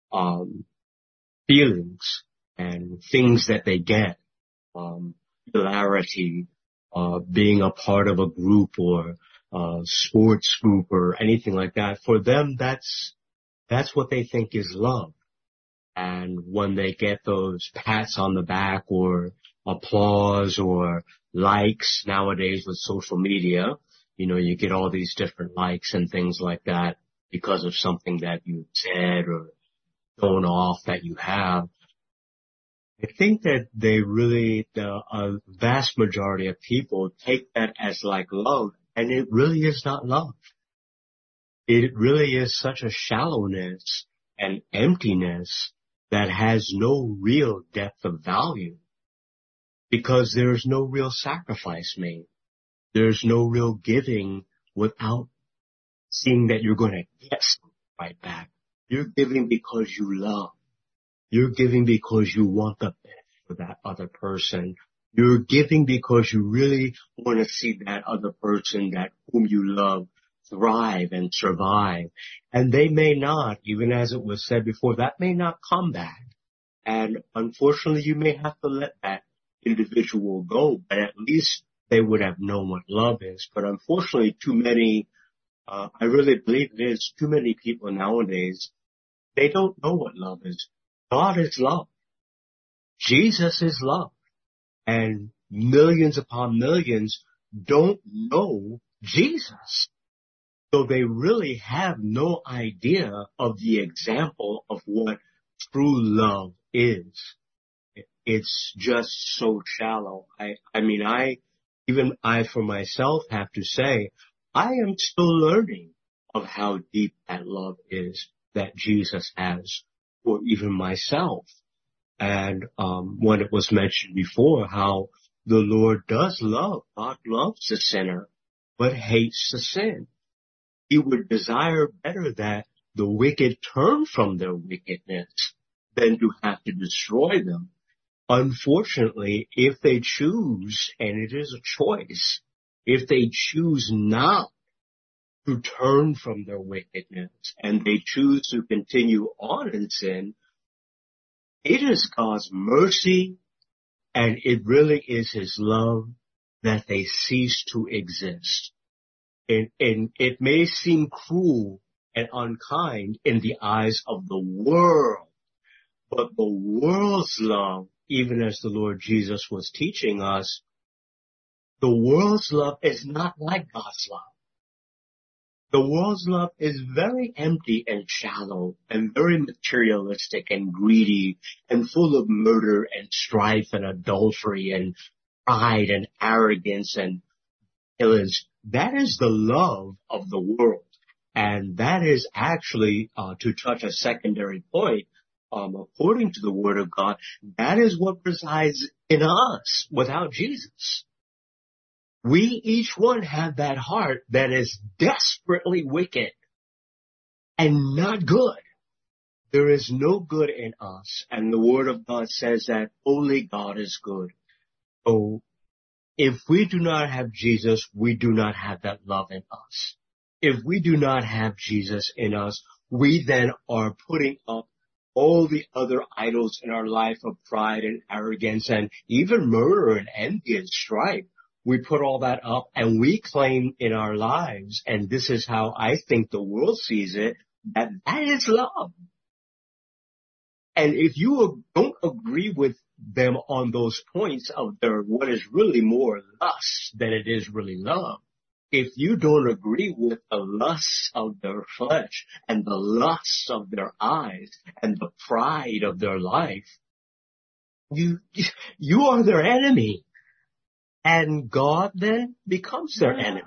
feelings and things that they get, popularity, being a part of a group or sports group or anything like that, for them that's what they think is love. And when they get those pats on the back or applause or likes nowadays with social media, you get all these different likes and things like that because of something that you said or shown off that you have. I think that a vast majority of people take that as like love, and it really is not love. It really is such a shallowness and emptiness that has no real depth of value, because there's no real sacrifice made. There's no real giving without seeing that you're going to get something right back. You're giving because you love. You're giving because you want the best for that other person. You're giving because you really want to see that other person, that whom you love, thrive and survive. And they may not, even as it was said before, that may not come back. And unfortunately, you may have to let that individual go, but at least they would have known what love is. But unfortunately, too many, I really believe it is, too many people nowadays, they don't know what love is. God is love. Jesus is love. And millions upon millions don't know Jesus. So they really have no idea of the example of what true love is. It's just so shallow. I mean, I for myself have to say, I am still learning of how deep that love is that Jesus has for even myself. And when it was mentioned before, how the Lord does love, God loves the sinner, but hates the sin. He would desire better that the wicked turn from their wickedness than to have to destroy them. Unfortunately, if they choose, and it is a choice, if they choose not to turn from their wickedness and they choose to continue on in sin, it is God's mercy and it really is His love that they cease to exist. And it may seem cruel and unkind in the eyes of the world, but the world's love, even as the Lord Jesus was teaching us, the world's love is not like God's love. The world's love is very empty and shallow and very materialistic and greedy and full of murder and strife and adultery and pride and arrogance and pillage. That is the love of the world. And that is actually, to touch a secondary point, according to the Word of God, that is what resides in us without Jesus. We each one have that heart that is desperately wicked and not good. There is no good in us. And the Word of God says that only God is good. So if we do not have Jesus, we do not have that love in us. If we do not have Jesus in us, we then are putting up all the other idols in our life of pride and arrogance and even murder and envy and strife. We put all that up and we claim in our lives, and this is how I think the world sees it, that is love. And if you don't agree with them on those points of their what is really more lust than it is really love, if you don't agree with the lusts of their flesh and the lusts of their eyes and the pride of their life, you are their enemy. And God then becomes their enemy.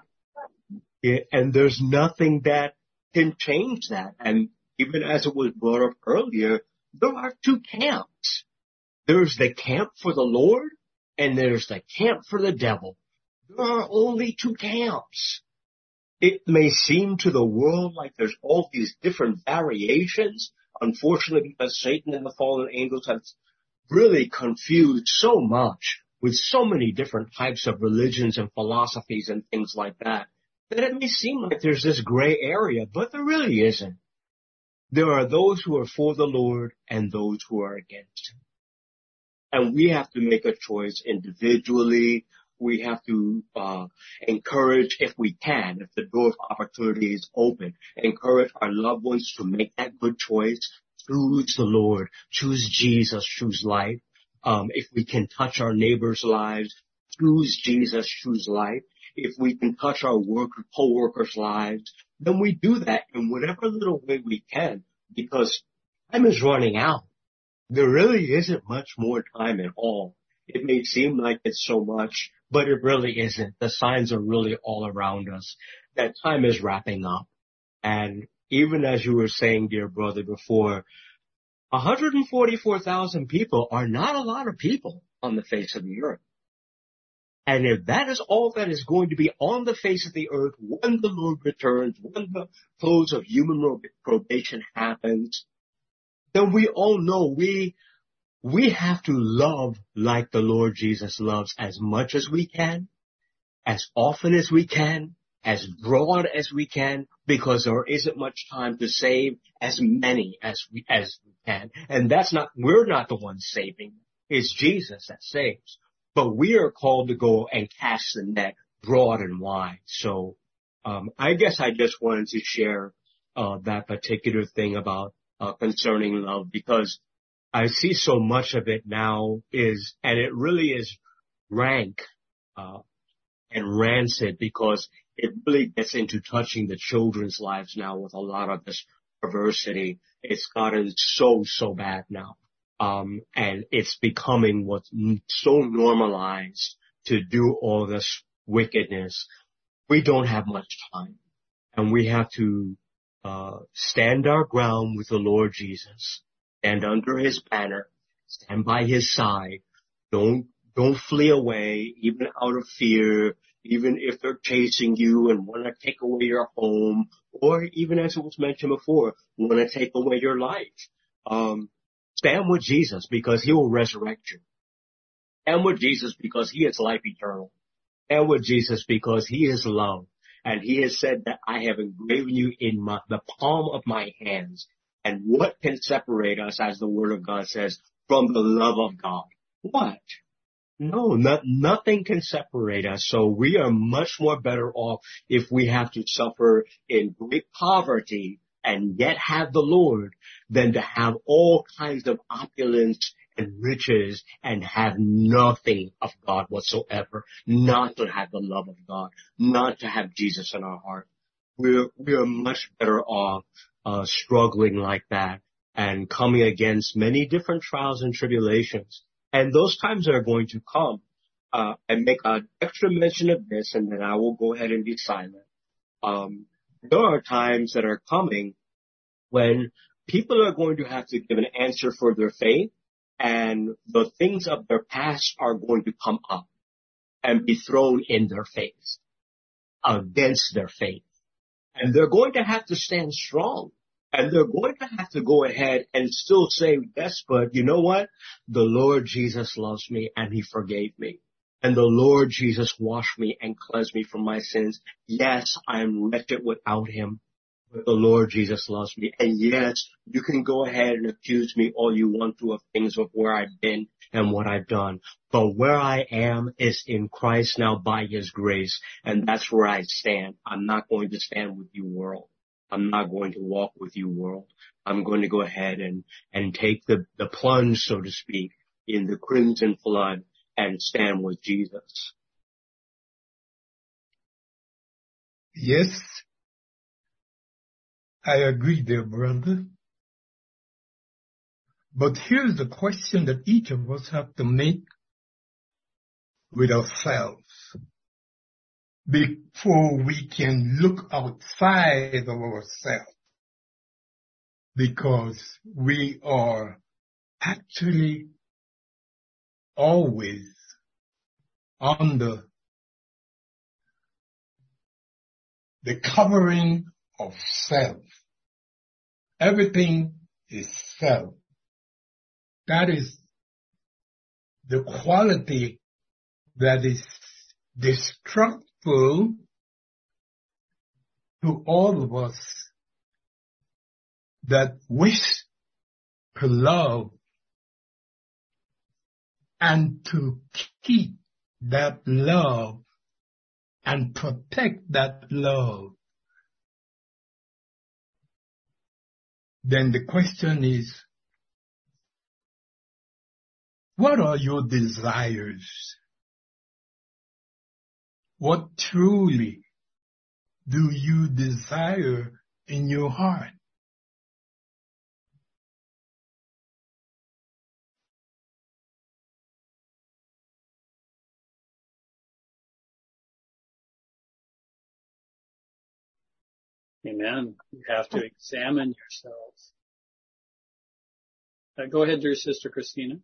And there's nothing that can change that. And even as it was brought up earlier, there are two camps. There's the camp for the Lord and there's the camp for the devil. There are only two camps. It may seem to the world like there's all these different variations. Unfortunately, because Satan and the fallen angels have really confused so much with so many different types of religions and philosophies and things like that, that it may seem like there's this gray area, but there really isn't. There are those who are for the Lord and those who are against Him. And we have to make a choice individually. We have to encourage, if we can, if the door of opportunity is open, encourage our loved ones to make that good choice. Choose the Lord. Choose Jesus. Choose life. If we can touch our neighbors' lives, choose Jesus, choose life. If we can touch our co-workers' lives, then we do that in whatever little way we can, because time is running out. There really isn't much more time at all. It may seem like it's so much, but it really isn't. The signs are really all around us that time is wrapping up. And even as you were saying, dear brother, before, 144,000 people are not a lot of people on the face of the earth. And if that is all that is going to be on the face of the earth when the Lord returns, when the close of human probation happens, then we all know we have to love like the Lord Jesus loves as much as we can, as often as we can, as broad as we can, because there isn't much time to save as many as we can. And we're not the ones saving. It's Jesus that saves. but we are called to go and cast the net broad and wide. So, I guess I just wanted to share, that particular thing about, concerning love, because I see so much of it now and it really is rank, and rancid, because it really gets into touching the children's lives now with a lot of this perversity. It's gotten so bad now. And it's becoming what's so normalized to do all this wickedness. We don't have much time, and we have to, stand our ground with the Lord Jesus, stand under his banner, stand by his side. Don't flee away, even out of fear, even if they're chasing you and want to take away your home, or even as it was mentioned before, want to take away your life. Stand with Jesus because he will resurrect you. Stand with Jesus because he is life eternal. Stand with Jesus because he is love. And he has said that I have engraven you in the palm of my hands. And what can separate us, as the word of God says, from the love of God? What? No, nothing can separate us. So we are much more better off if we have to suffer in great poverty and yet have the Lord than to have all kinds of opulence and riches and have nothing of God whatsoever, not to have the love of God, not to have Jesus in our heart. We are much better off struggling like that and coming against many different trials and tribulations. And those times are going to come. I make an extra mention of this, and then I will go ahead and be silent. There are times that are coming when people are going to have to give an answer for their faith, and the things of their past are going to come up and be thrown in their face, against their faith. And they're going to have to stand strong. And they're going to have to go ahead and still say, yes, but you know what? The Lord Jesus loves me and he forgave me. And the Lord Jesus washed me and cleansed me from my sins. Yes, I am wretched without him, but the Lord Jesus loves me. And yes, you can go ahead and accuse me all you want to of things of where I've been and what I've done. But where I am is in Christ now by his grace. And that's where I stand. I'm not going to stand with you, world. I'm not going to walk with you, world. I'm going to go ahead and take the plunge, so to speak, in the crimson flood and stand with Jesus. Yes, I agree there, brother. But here's the question that each of us have to make with ourselves before we can look outside of ourselves, because we are actually always under the covering of self. Everything is self. That is the quality that is destructive to all of us that wish to love and to keep that love and protect that love. Then the question is, what are your desires? What truly do you desire in your heart? Amen. You have to examine yourselves. Go ahead, dear Sister Christina.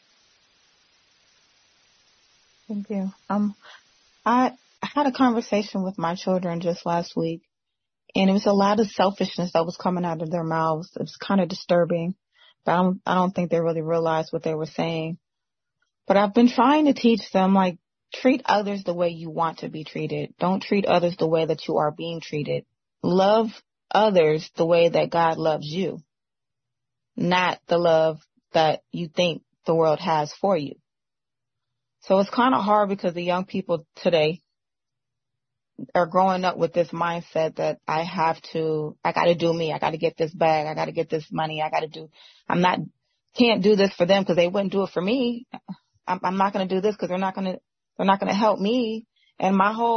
Thank you. I had a conversation with my children just last week, and it was a lot of selfishness that was coming out of their mouths. It was kind of disturbing, but I don't think they really realized what they were saying. But I've been trying to teach them, like, treat others the way you want to be treated. Don't treat others the way that you are being treated. Love others the way that God loves you, not the love that you think the world has for you. So it's kind of hard because the young people today are growing up with this mindset that I got to do me. I got to get this bag. I got to get this money. Can't do this for them because they wouldn't do it for me. I'm not going to do this because they're not going to help me. And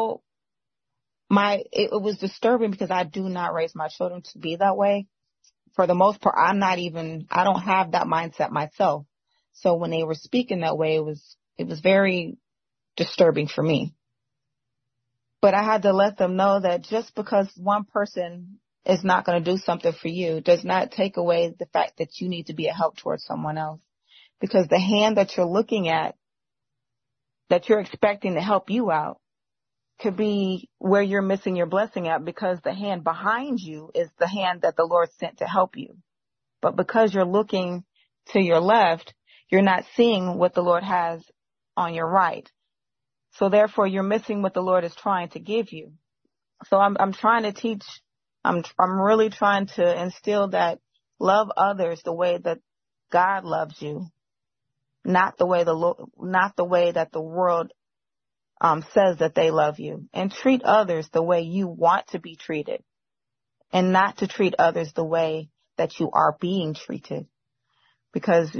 it was disturbing because I do not raise my children to be that way. For the most part, I don't have that mindset myself. So when they were speaking that way, it was very disturbing for me. But I had to let them know that just because one person is not going to do something for you does not take away the fact that you need to be a help towards someone else. Because the hand that you're looking at, that you're expecting to help you out, could be where you're missing your blessing at, because the hand behind you is the hand that the Lord sent to help you. But because you're looking to your left, you're not seeing what the Lord has on your right. So therefore, you're missing what the Lord is trying to give you. So I'm trying to teach. I'm really trying to instill that love others the way that God loves you, not the way that the world says that they love you, and treat others the way you want to be treated, and not to treat others the way that you are being treated, because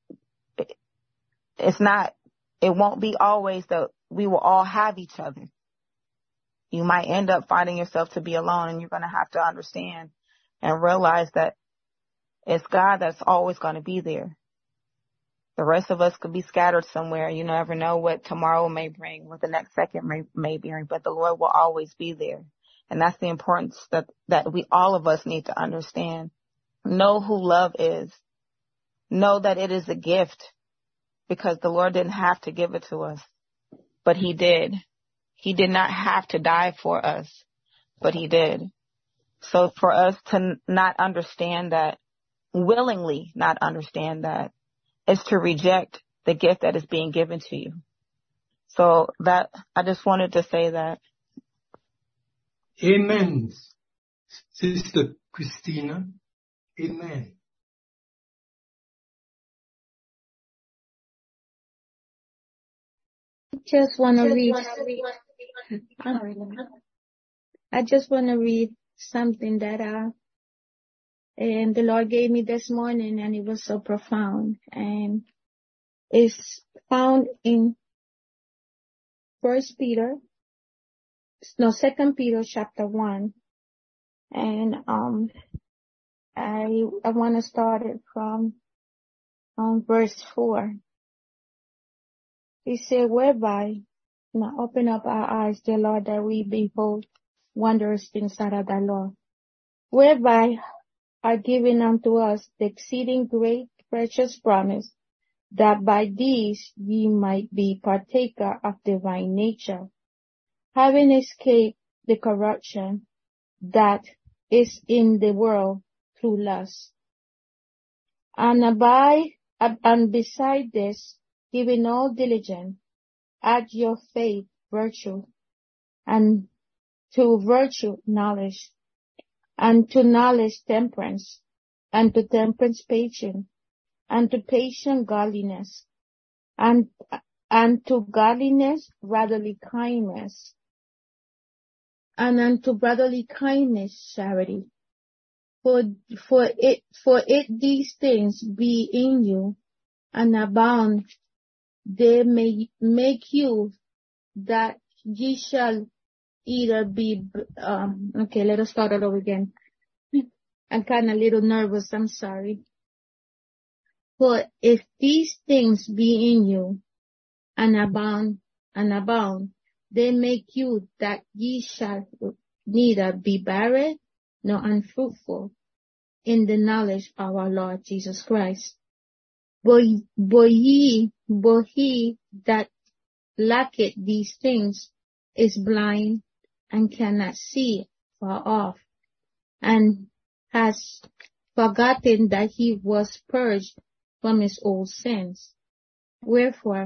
it won't be always that we will all have each other. You might end up finding yourself to be alone, and you're going to have to understand and realize that it's God that's always going to be there. The rest of us could be scattered somewhere. You never know what tomorrow may bring, what the next second may bring, but the Lord will always be there. And that's the importance that we, all of us, need to understand. Know who love is. Know that it is a gift, because the Lord didn't have to give it to us, but He did. He did not have to die for us, but He did. So for us to not understand that, willingly not understand that, is to reject the gift that is being given to you. So that, I just wanted to say that. Amen, Sister Christina. Amen. I just want to read something that and the Lord gave me this morning, and it was so profound, and it's found in 2 Peter chapter 1. And I want to start it from verse 4. He said, whereby, now open up our eyes, dear Lord, that we behold wondrous things out of thy law, whereby are given unto us the exceeding great precious promise, that by these ye might be partaker of divine nature, having escaped the corruption that is in the world through lust. And beside this, giving all diligence, add your faith virtue, and to virtue knowledge, and to knowledge temperance, and to temperance patience, and to patience godliness, and to godliness brotherly kindness, and unto brotherly kindness charity. For it these things be in you, and abound, they may make you that ye shall either be, okay, let us start all over again. I'm kind of a little nervous, I'm sorry. For if these things be in you, and abound, they make you that ye shall neither be barren nor unfruitful in the knowledge of our Lord Jesus Christ. But he that lacketh these things is blind, and cannot see far off, and has forgotten that he was purged from his old sins. Wherefore,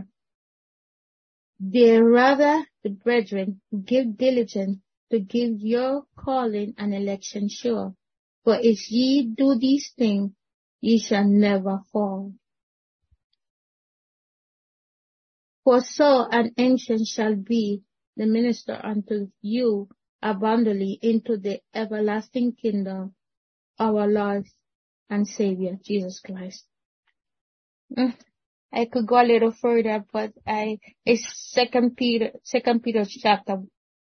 dear rather, the brethren, give diligence to give your calling and election sure. For if ye do these things, ye shall never fall. For so an ancient shall be the minister unto you abundantly into the everlasting kingdom, our Lord and Savior, Jesus Christ. I could go a little further, but it's Second Peter chapter.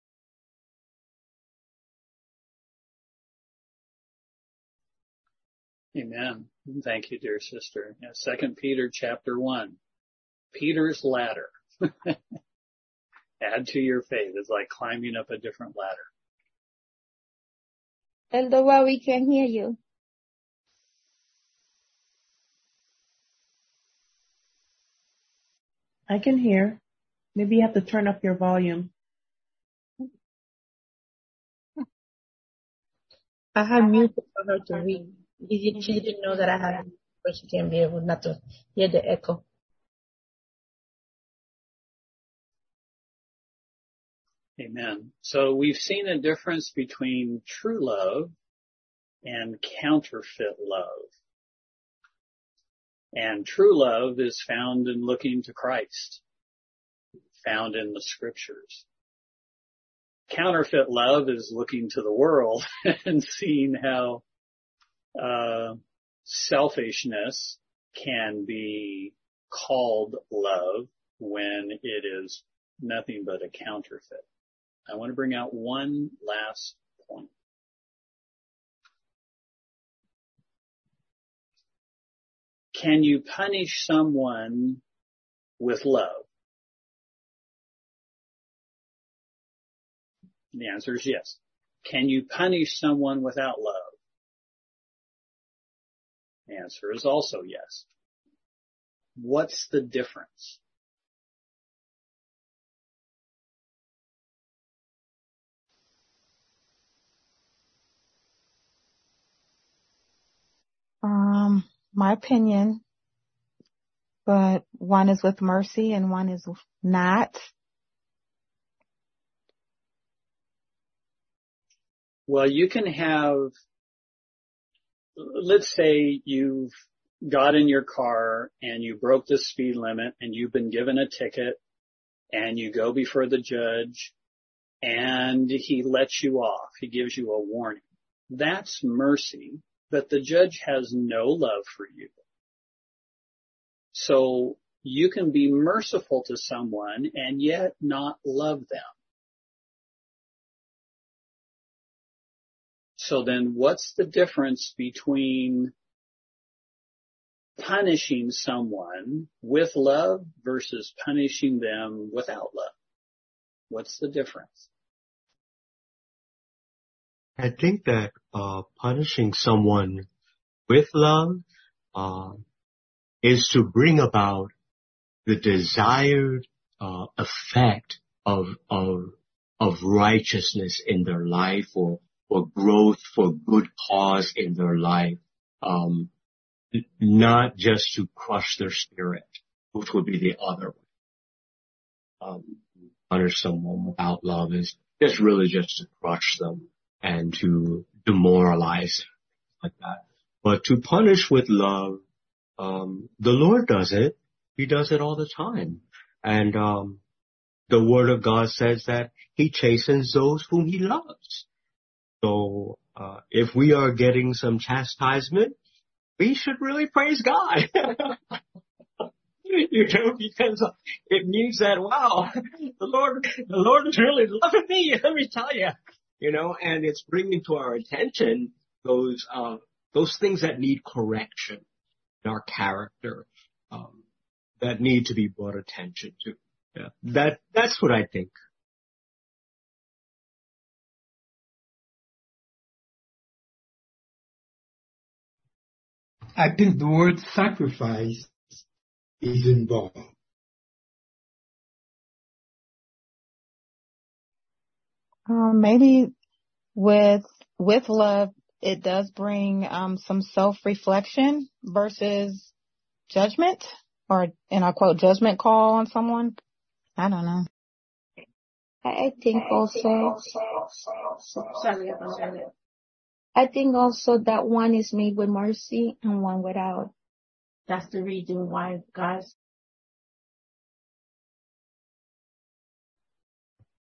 Amen. Thank you, dear sister. Yeah, 2 Peter chapter 1. Peter's ladder. Add to your faith. It's like climbing up a different ladder. Elder, we can hear you. I can hear. Maybe you have to turn up your volume. I had muted for her to read. She didn't know that I had it, but she can be able not to hear the echo. Amen. So we've seen a difference between true love and counterfeit love. And true love is found in looking to Christ, found in the scriptures. Counterfeit love is looking to the world and seeing how selfishness can be called love when it is nothing but a counterfeit. I want to bring out one last point. Can you punish someone with love? The answer is yes. Can you punish someone without love? The answer is also yes. What's the difference? My opinion, but one is with mercy and one is not. Well, you can have, let's say you've got in your car and you broke the speed limit and you've been given a ticket and you go before the judge and he lets you off. He gives you a warning. That's mercy, but the judge has no love for you. So you can be merciful to someone and yet not love them. So then what's the difference between punishing someone with love versus punishing them without love? What's the difference? I think that punishing someone with love is to bring about the desired effect of righteousness in their life, or growth for good cause in their life, not just to crush their spirit, which would be the other way. Punish someone without love is just really just to crush them and to demoralize them, like that. But to punish with love, the Lord does it. He does it all the time. And the Word of God says that He chastens those whom He loves. So if we are getting some chastisement, we should really praise God. Because it means that, wow, the Lord is really loving me, let me tell you. And it's bringing to our attention those things that need correction in our character, that need to be brought attention to. Yeah. That's what I think. I think the word sacrifice is involved. Maybe with love, it does bring some self-reflection versus judgment, or, and I quote, judgment call on someone. I don't know. I think also, I think also that one is made with mercy and one without. That's the reason why, guys,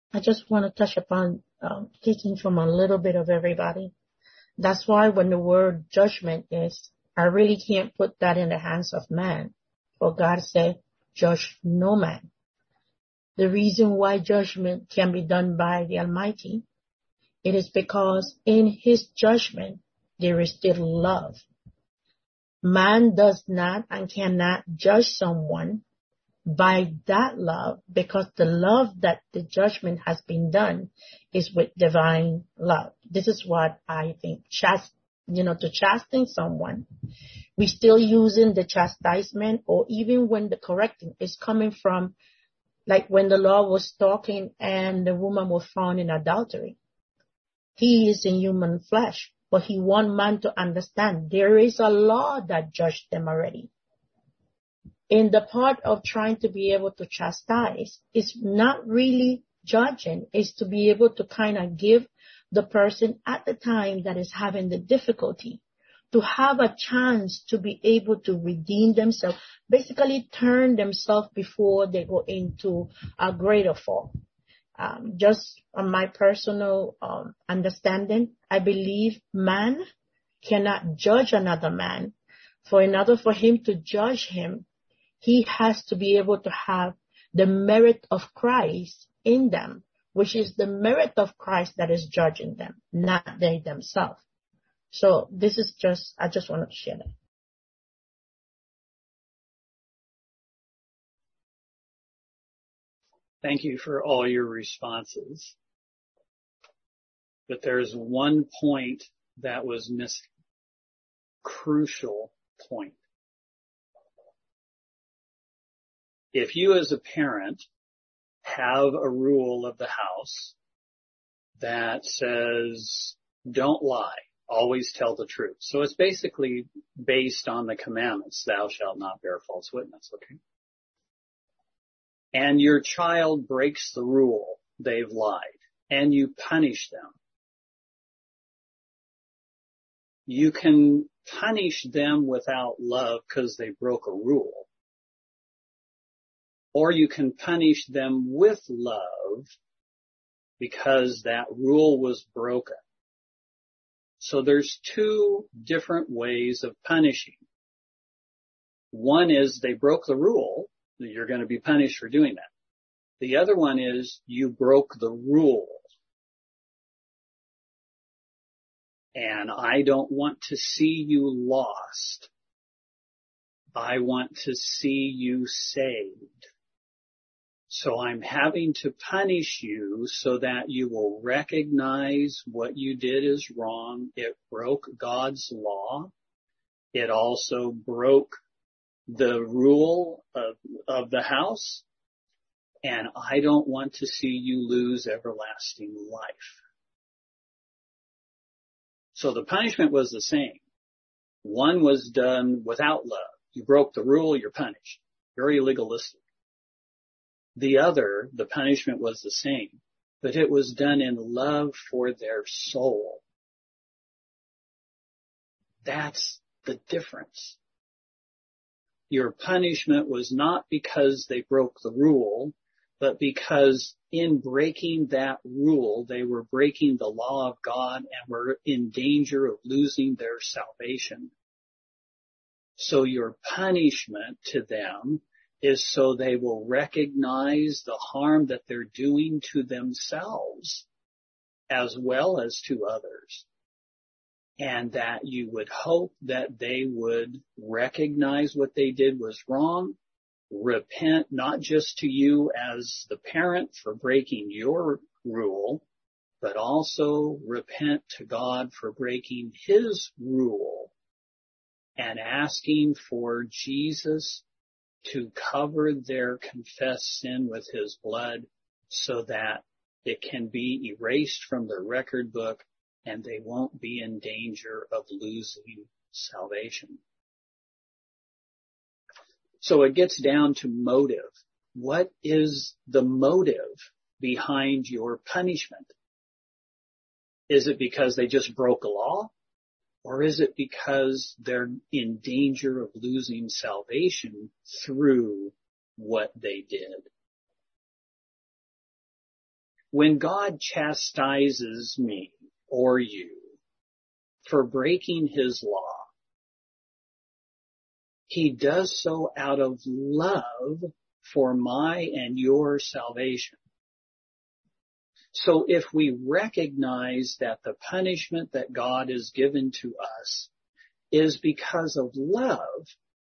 I just want to touch upon teaching from a little bit of everybody. That's why when the word judgment is, I really can't put that in the hands of man. For God said, judge no man. The reason why judgment can be done by the Almighty, it is because in His judgment, there is still love. Man does not and cannot judge someone by that love, because the love that the judgment has been done is with divine love. This is what I think. To chasten someone, we still using the chastisement, or even when the correcting is coming from, like when the law was talking and the woman was found in adultery. He is in human flesh, but He want man to understand there is a law that judged them already. In the part of trying to be able to chastise, it's not really judging, it's to be able to kind of give the person at the time that is having the difficulty to have a chance to be able to redeem themselves, basically turn themselves before they go into a greater fall. Just on my personal understanding, I believe man cannot judge another man. In order for him to judge him, he has to be able to have the merit of Christ in them, which is the merit of Christ that is judging them, not they themselves. So this is I just wanted to share that. Thank you for all your responses. But there's one point that was missing. Crucial point. If you as a parent have a rule of the house that says, don't lie, always tell the truth. So it's basically based on the commandments, thou shalt not bear false witness, okay? And your child breaks the rule, they've lied, and you punish them. You can punish them without love because they broke a rule. Or you can punish them with love because that rule was broken. So there's two different ways of punishing. One is they broke the rule, you're going to be punished for doing that. The other one is you broke the rule. And I don't want to see you lost. I want to see you saved. So I'm having to punish you so that you will recognize what you did is wrong. It broke God's law. It also broke the rule of the house. And I don't want to see you lose everlasting life. So the punishment was the same. One was done without love. You broke the rule, you're punished. Very legalistic. The other, the punishment was the same, but it was done in love for their soul. That's the difference. Your punishment was not because they broke the rule, but because in breaking that rule, they were breaking the law of God and were in danger of losing their salvation. So your punishment to them is so they will recognize the harm that they're doing to themselves as well as to others. And that you would hope that they would recognize what they did was wrong, repent not just to you as the parent for breaking your rule, but also repent to God for breaking His rule and asking for Jesus to cover their confessed sin with His blood so that it can be erased from the record book and they won't be in danger of losing salvation. So it gets down to motive. What is the motive behind your punishment? Is it because they just broke a law? Or is it because they're in danger of losing salvation through what they did? When God chastises me or you for breaking his law, he does so out of love for my and your salvation. So if we recognize that the punishment that God has given to us is because of love,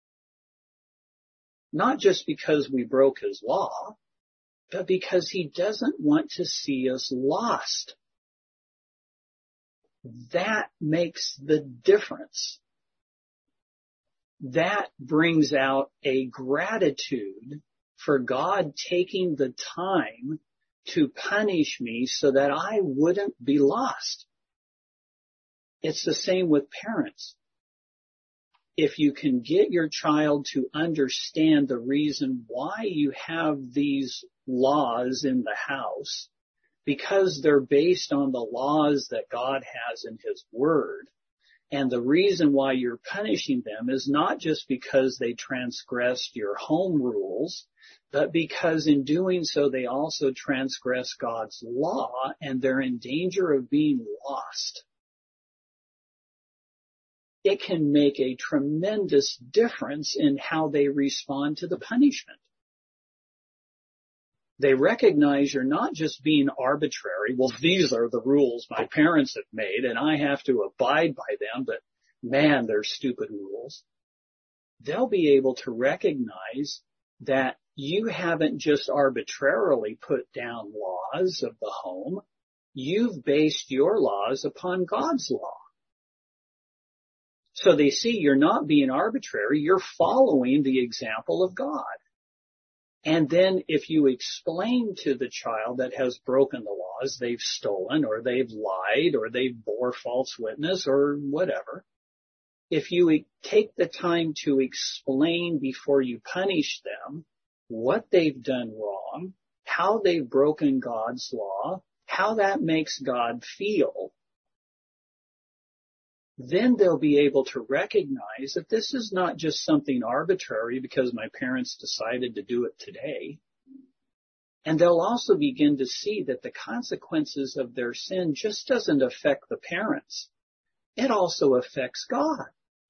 not just because we broke his law, but because he doesn't want to see us lost, that makes the difference. That brings out a gratitude for God taking the time to punish me so that I wouldn't be lost. It's the same with parents. If you can get your child to understand the reason why you have these laws in the house, because they're based on the laws that God has in his word, and the reason why you're punishing them is not just because they transgressed your home rules, but because in doing so they also transgress God's law and they're in danger of being lost. It can make a tremendous difference in how they respond to the punishment. They recognize you're not just being arbitrary. Well, these are the rules my parents have made and I have to abide by them, but man, they're stupid rules. They'll be able to recognize that you haven't just arbitrarily put down laws of the home. You've based your laws upon God's law. So they see you're not being arbitrary. You're following the example of God. And then if you explain to the child that has broken the laws, they've stolen or they've lied or they've bore false witness or whatever, if you take the time to explain before you punish them what they've done wrong, how they've broken God's law, how that makes God feel, then they'll be able to recognize that this is not just something arbitrary because my parents decided to do it today. And they'll also begin to see that the consequences of their sin just doesn't affect the parents. It also affects God.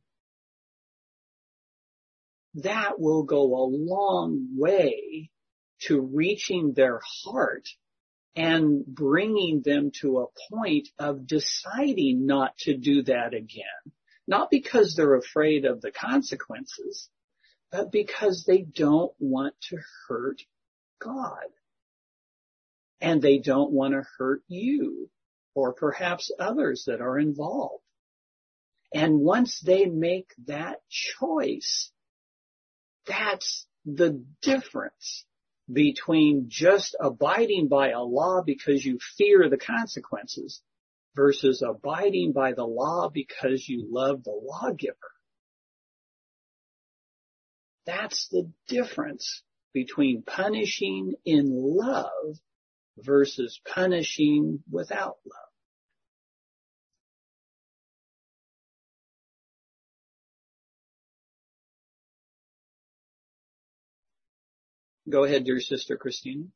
That will go a long way to reaching their heart and bringing them to a point of deciding not to do that again. Not because they're afraid of the consequences, but because they don't want to hurt God. And they don't want to hurt you or perhaps others that are involved. And once they make that choice, that's the difference between just abiding by a law because you fear the consequences versus abiding by the law because you love the lawgiver. That's the difference between punishing in love versus punishing without love. Go ahead, dear Sister Christina.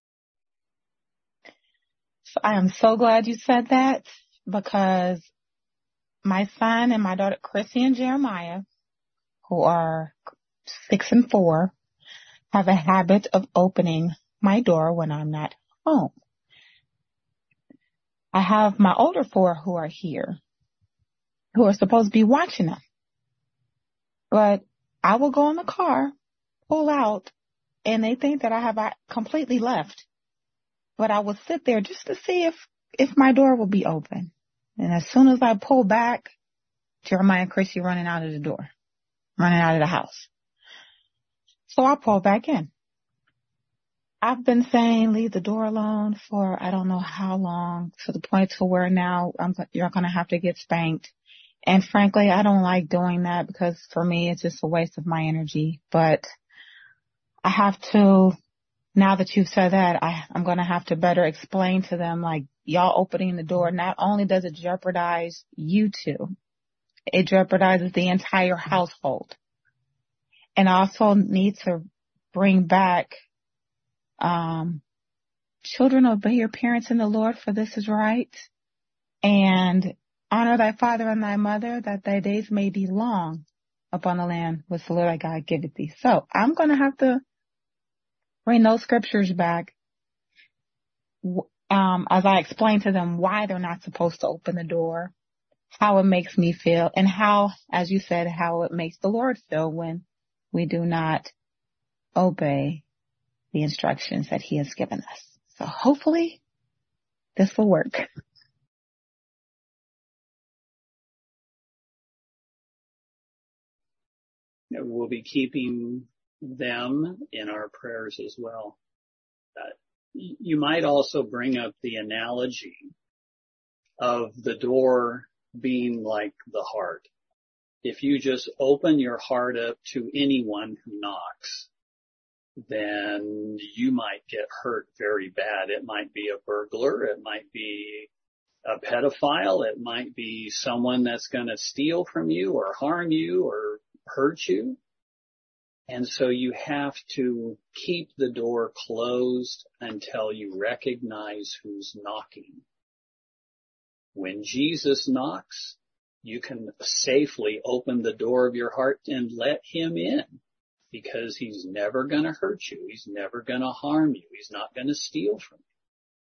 I am so glad you said that because my son and my daughter, Chrissy and Jeremiah, who are 6 and 4, have a habit of opening my door when I'm not home. I have my older 4 who are here, who are supposed to be watching them. But I will go in the car, pull out, and they think that I have completely left. But I will sit there just to see if my door will be open. And as soon as I pull back, Jeremiah and Chrissy running out of the door, running out of the house. So I pull back in. I've been saying leave the door alone for I don't know how long, to the point to where now you're going to have to get spanked. And frankly, I don't like doing that because for me, it's just a waste of my energy. But I have to, now that you've said that, I'm going to have to better explain to them, like, y'all opening the door, not only does it jeopardize you two, it jeopardizes the entire household. And I also need to bring back children, obey your parents in the Lord, for this is right. And honor thy father and thy mother, that thy days may be long upon the land which the Lord thy God giveth thee. So I'm going to have to bring those scriptures back as I explain to them why they're not supposed to open the door, how it makes me feel, and how, as you said, how it makes the Lord feel when we do not obey the instructions that he has given us. So hopefully this will work. We'll be keeping them in our prayers as well. You might also bring up the analogy of the door being like the heart. If you just open your heart up to anyone who knocks, then you might get hurt very bad. It might be a burglar. It might be a pedophile. It might be someone that's going to steal from you or harm you or hurt you. And so you have to keep the door closed until you recognize who's knocking. When Jesus knocks, you can safely open the door of your heart and let him in, because he's never going to hurt you. He's never going to harm you. He's not going to steal from you.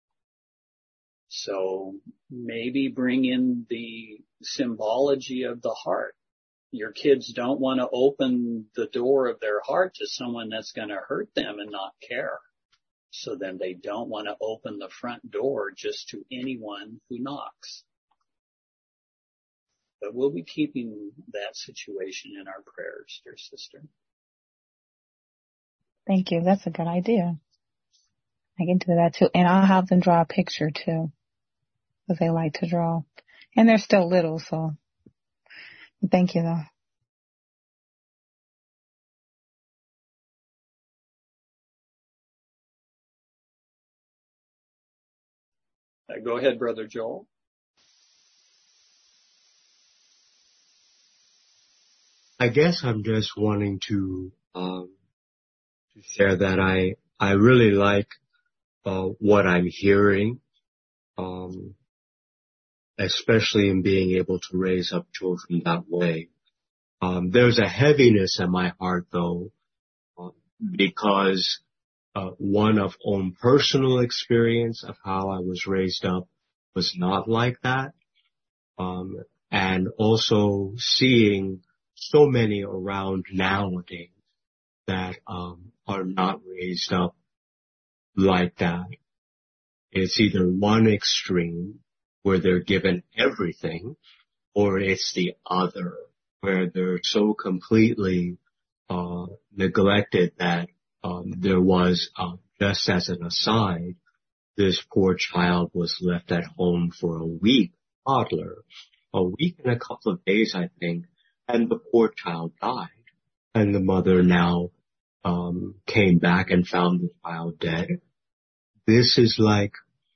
So maybe bring in the symbology of the heart. Your kids don't want to open the door of their heart to someone that's going to hurt them and not care. So then they don't want to open the front door just to anyone who knocks. But we'll be keeping that situation in our prayers, dear sister. Thank you. That's a good idea. I can do that too. And I'll have them draw a picture too, because they like to draw. And they're still little, so thank you though. Go ahead, Brother Joel. I guess I'm just wanting to share that I really like what I'm hearing, especially in being able to raise up children that way. There's a heaviness in my heart, though, because one of own personal experience of how I was raised up was not like that, and also seeing so many around nowadays that are not raised up like that. It's either one extreme where they're given everything, or it's the other where they're so completely neglected that there was, just as an aside, this poor child was left at home for a week, toddler, a week and a couple of days, I think, and the poor child died. And the mother now came back and found the child dead. This is like,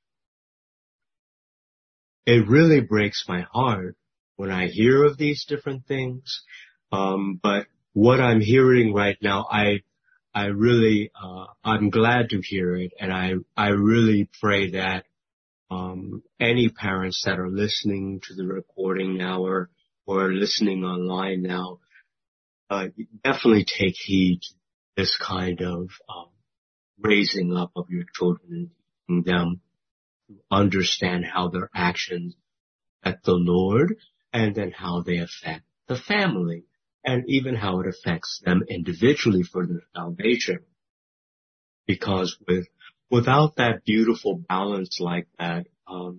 it really breaks my heart when I hear of these different things. But what I'm hearing right now, I really, I'm glad to hear it. And I really pray that, any parents that are listening to the recording now or listening online now, definitely take heed to this kind of, raising up of your children and teaching them to understand how their actions affect the Lord, and then how they affect the family, and even how it affects them individually for their salvation. Because without that beautiful balance like that, oh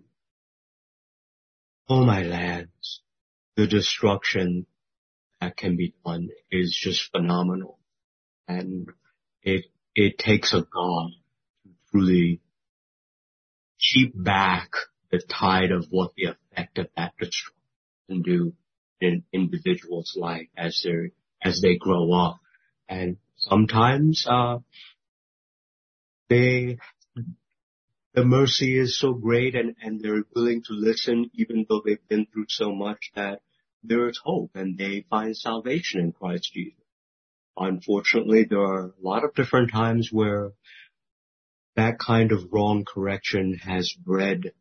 my lands, the destruction that can be done is just phenomenal. And it takes a God to truly keep back the tide of what the effect of that destruction can do in individuals' life as they grow up. And sometimes the mercy is so great and they're willing to listen even though they've been through so much that there is hope and they find salvation in Christ Jesus. Unfortunately, there are a lot of different times where that kind of wrong correction has bred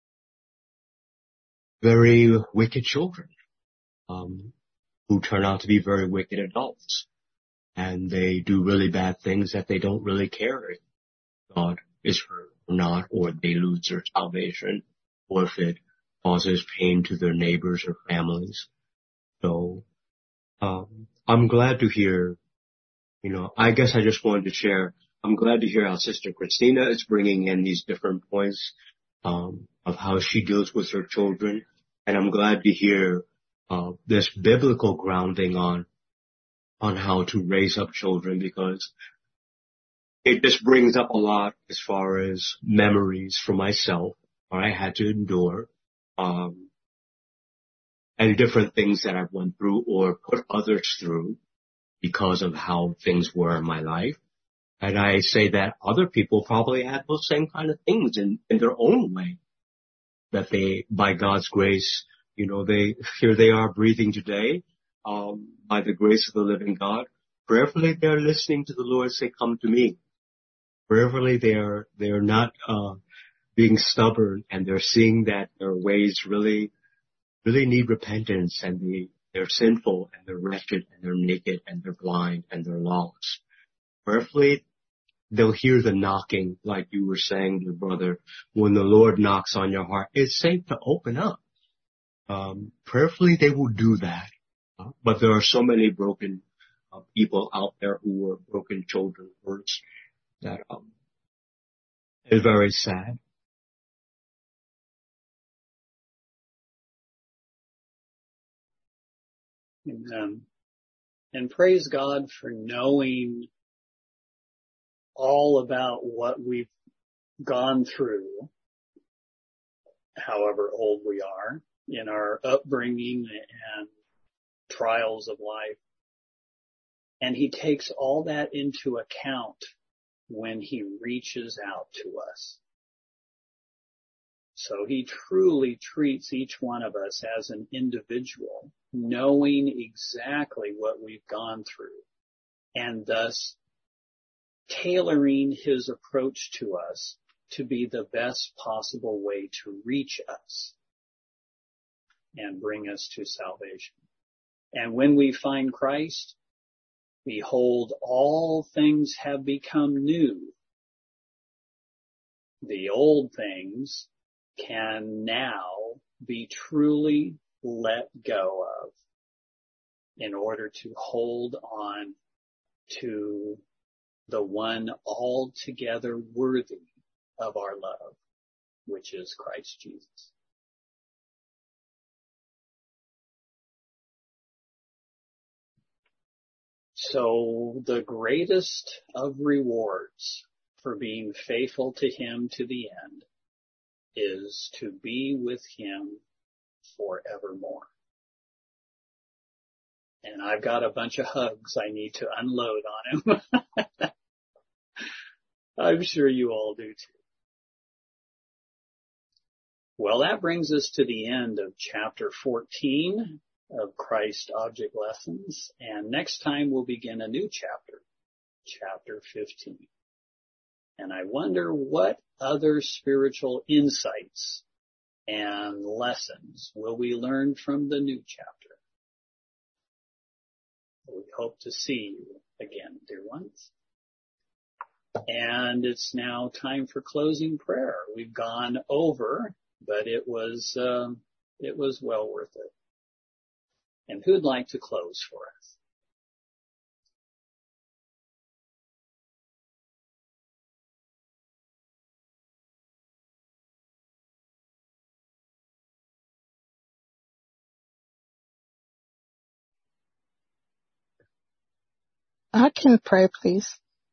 very wicked children, who turn out to be very wicked adults. And they do really bad things that they don't really care if God is hurt or not, or they lose their salvation, or if it causes pain to their neighbors or families. So, I'm glad to hear, I guess I just wanted to share, I'm glad to hear how Sister Christina is bringing in these different points, of how she deals with her children. And I'm glad to hear, this biblical grounding on how to raise up children, because it just brings up a lot as far as memories for myself, or I had to endure, and different things that I've went through or put others through because of how things were in my life. And I say that other people probably had those same kind of things in their own way, that they, by God's grace, here they are breathing today, by the grace of the living God. Prayerfully, they're listening to the Lord say, "Come to me." Prayerfully, they're not, being stubborn, and they're seeing that their ways really need repentance, and they're sinful, and they're wretched, and they're naked, and they're blind, and they're lost. Prayerfully, they'll hear the knocking, like you were saying, dear brother. When the Lord knocks on your heart, it's safe to open up. Prayerfully, they will do that. But there are so many broken people out there who are broken children first that is very sad. And praise God for knowing all about what we've gone through, however old we are, in our upbringing and trials of life. And he takes all that into account when he reaches out to us. So he truly treats each one of us as an individual, knowing exactly what we've gone through, and thus tailoring his approach to us to be the best possible way to reach us and bring us to salvation. And when we find Christ, behold, all things have become new. The old things can now be truly let go of in order to hold on to the one altogether worthy of our love, which is Christ Jesus. So the greatest of rewards for being faithful to him to the end is to be with him forevermore. And I've got a bunch of hugs I need to unload on him. I'm sure you all do too. Well, that brings us to the end of chapter 14 of Christ Object Lessons. And next time we'll begin a new chapter, chapter 15. And I wonder what other spiritual insights and lessons will we learn from the new chapter. We hope to see you again, dear ones. And it's now time for closing prayer. We've gone over, but it was well worth it. And who'd like to close for us? I can pray, please.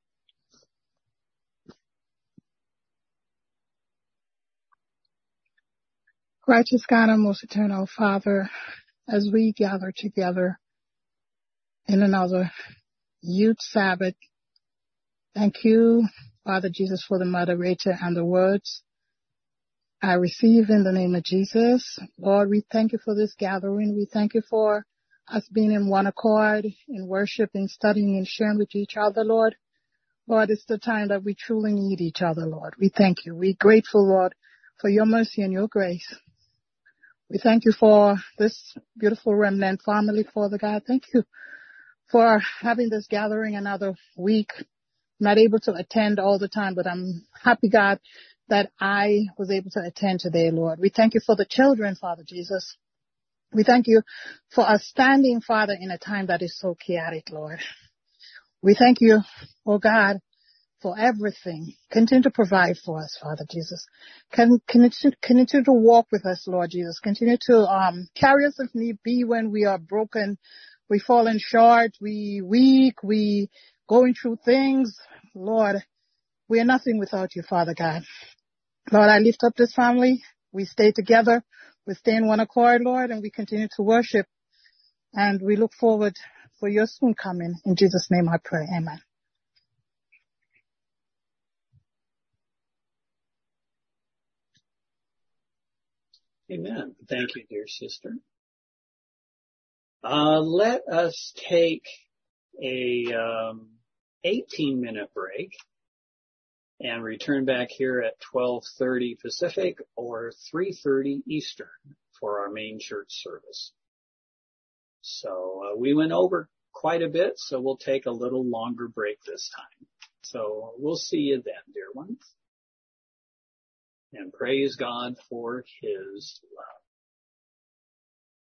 Righteous God and most eternal Father, as we gather together in another Youth Sabbath, thank you, Father Jesus, for the moderator and the words I receive in the name of Jesus. Lord, we thank you for this gathering. We thank you for us being in one accord, in worship, in studying, and sharing with each other, Lord. Lord, it's the time that we truly need each other, Lord. We thank you. We're grateful, Lord, for your mercy and your grace. We thank you for this beautiful remnant family, Father God. Thank you for having this gathering another week. I'm not able to attend all the time, but I'm happy, God, that I was able to attend today, Lord. We thank you for the children, Father Jesus. We thank you for us standing, Father, in a time that is so chaotic, Lord. We thank you, oh God, for everything. Continue to provide for us, Father Jesus. Continue to walk with us, Lord Jesus. Continue to carry us if need be when we are broken, we fallen short, we weak, we going through things. Lord, we are nothing without you, Father God. Lord, I lift up this family. We stay together. We stay in one accord, Lord, and we continue to worship. And we look forward for your soon coming. In Jesus' name I pray. Amen. Amen. Thank you, dear sister. Let us take a 18-minute break and return back here at 12:30 Pacific or 3:30 Eastern for our main church service. So we went over quite a bit, so we'll take a little longer break this time. So we'll see you then, dear ones. And praise God for his love.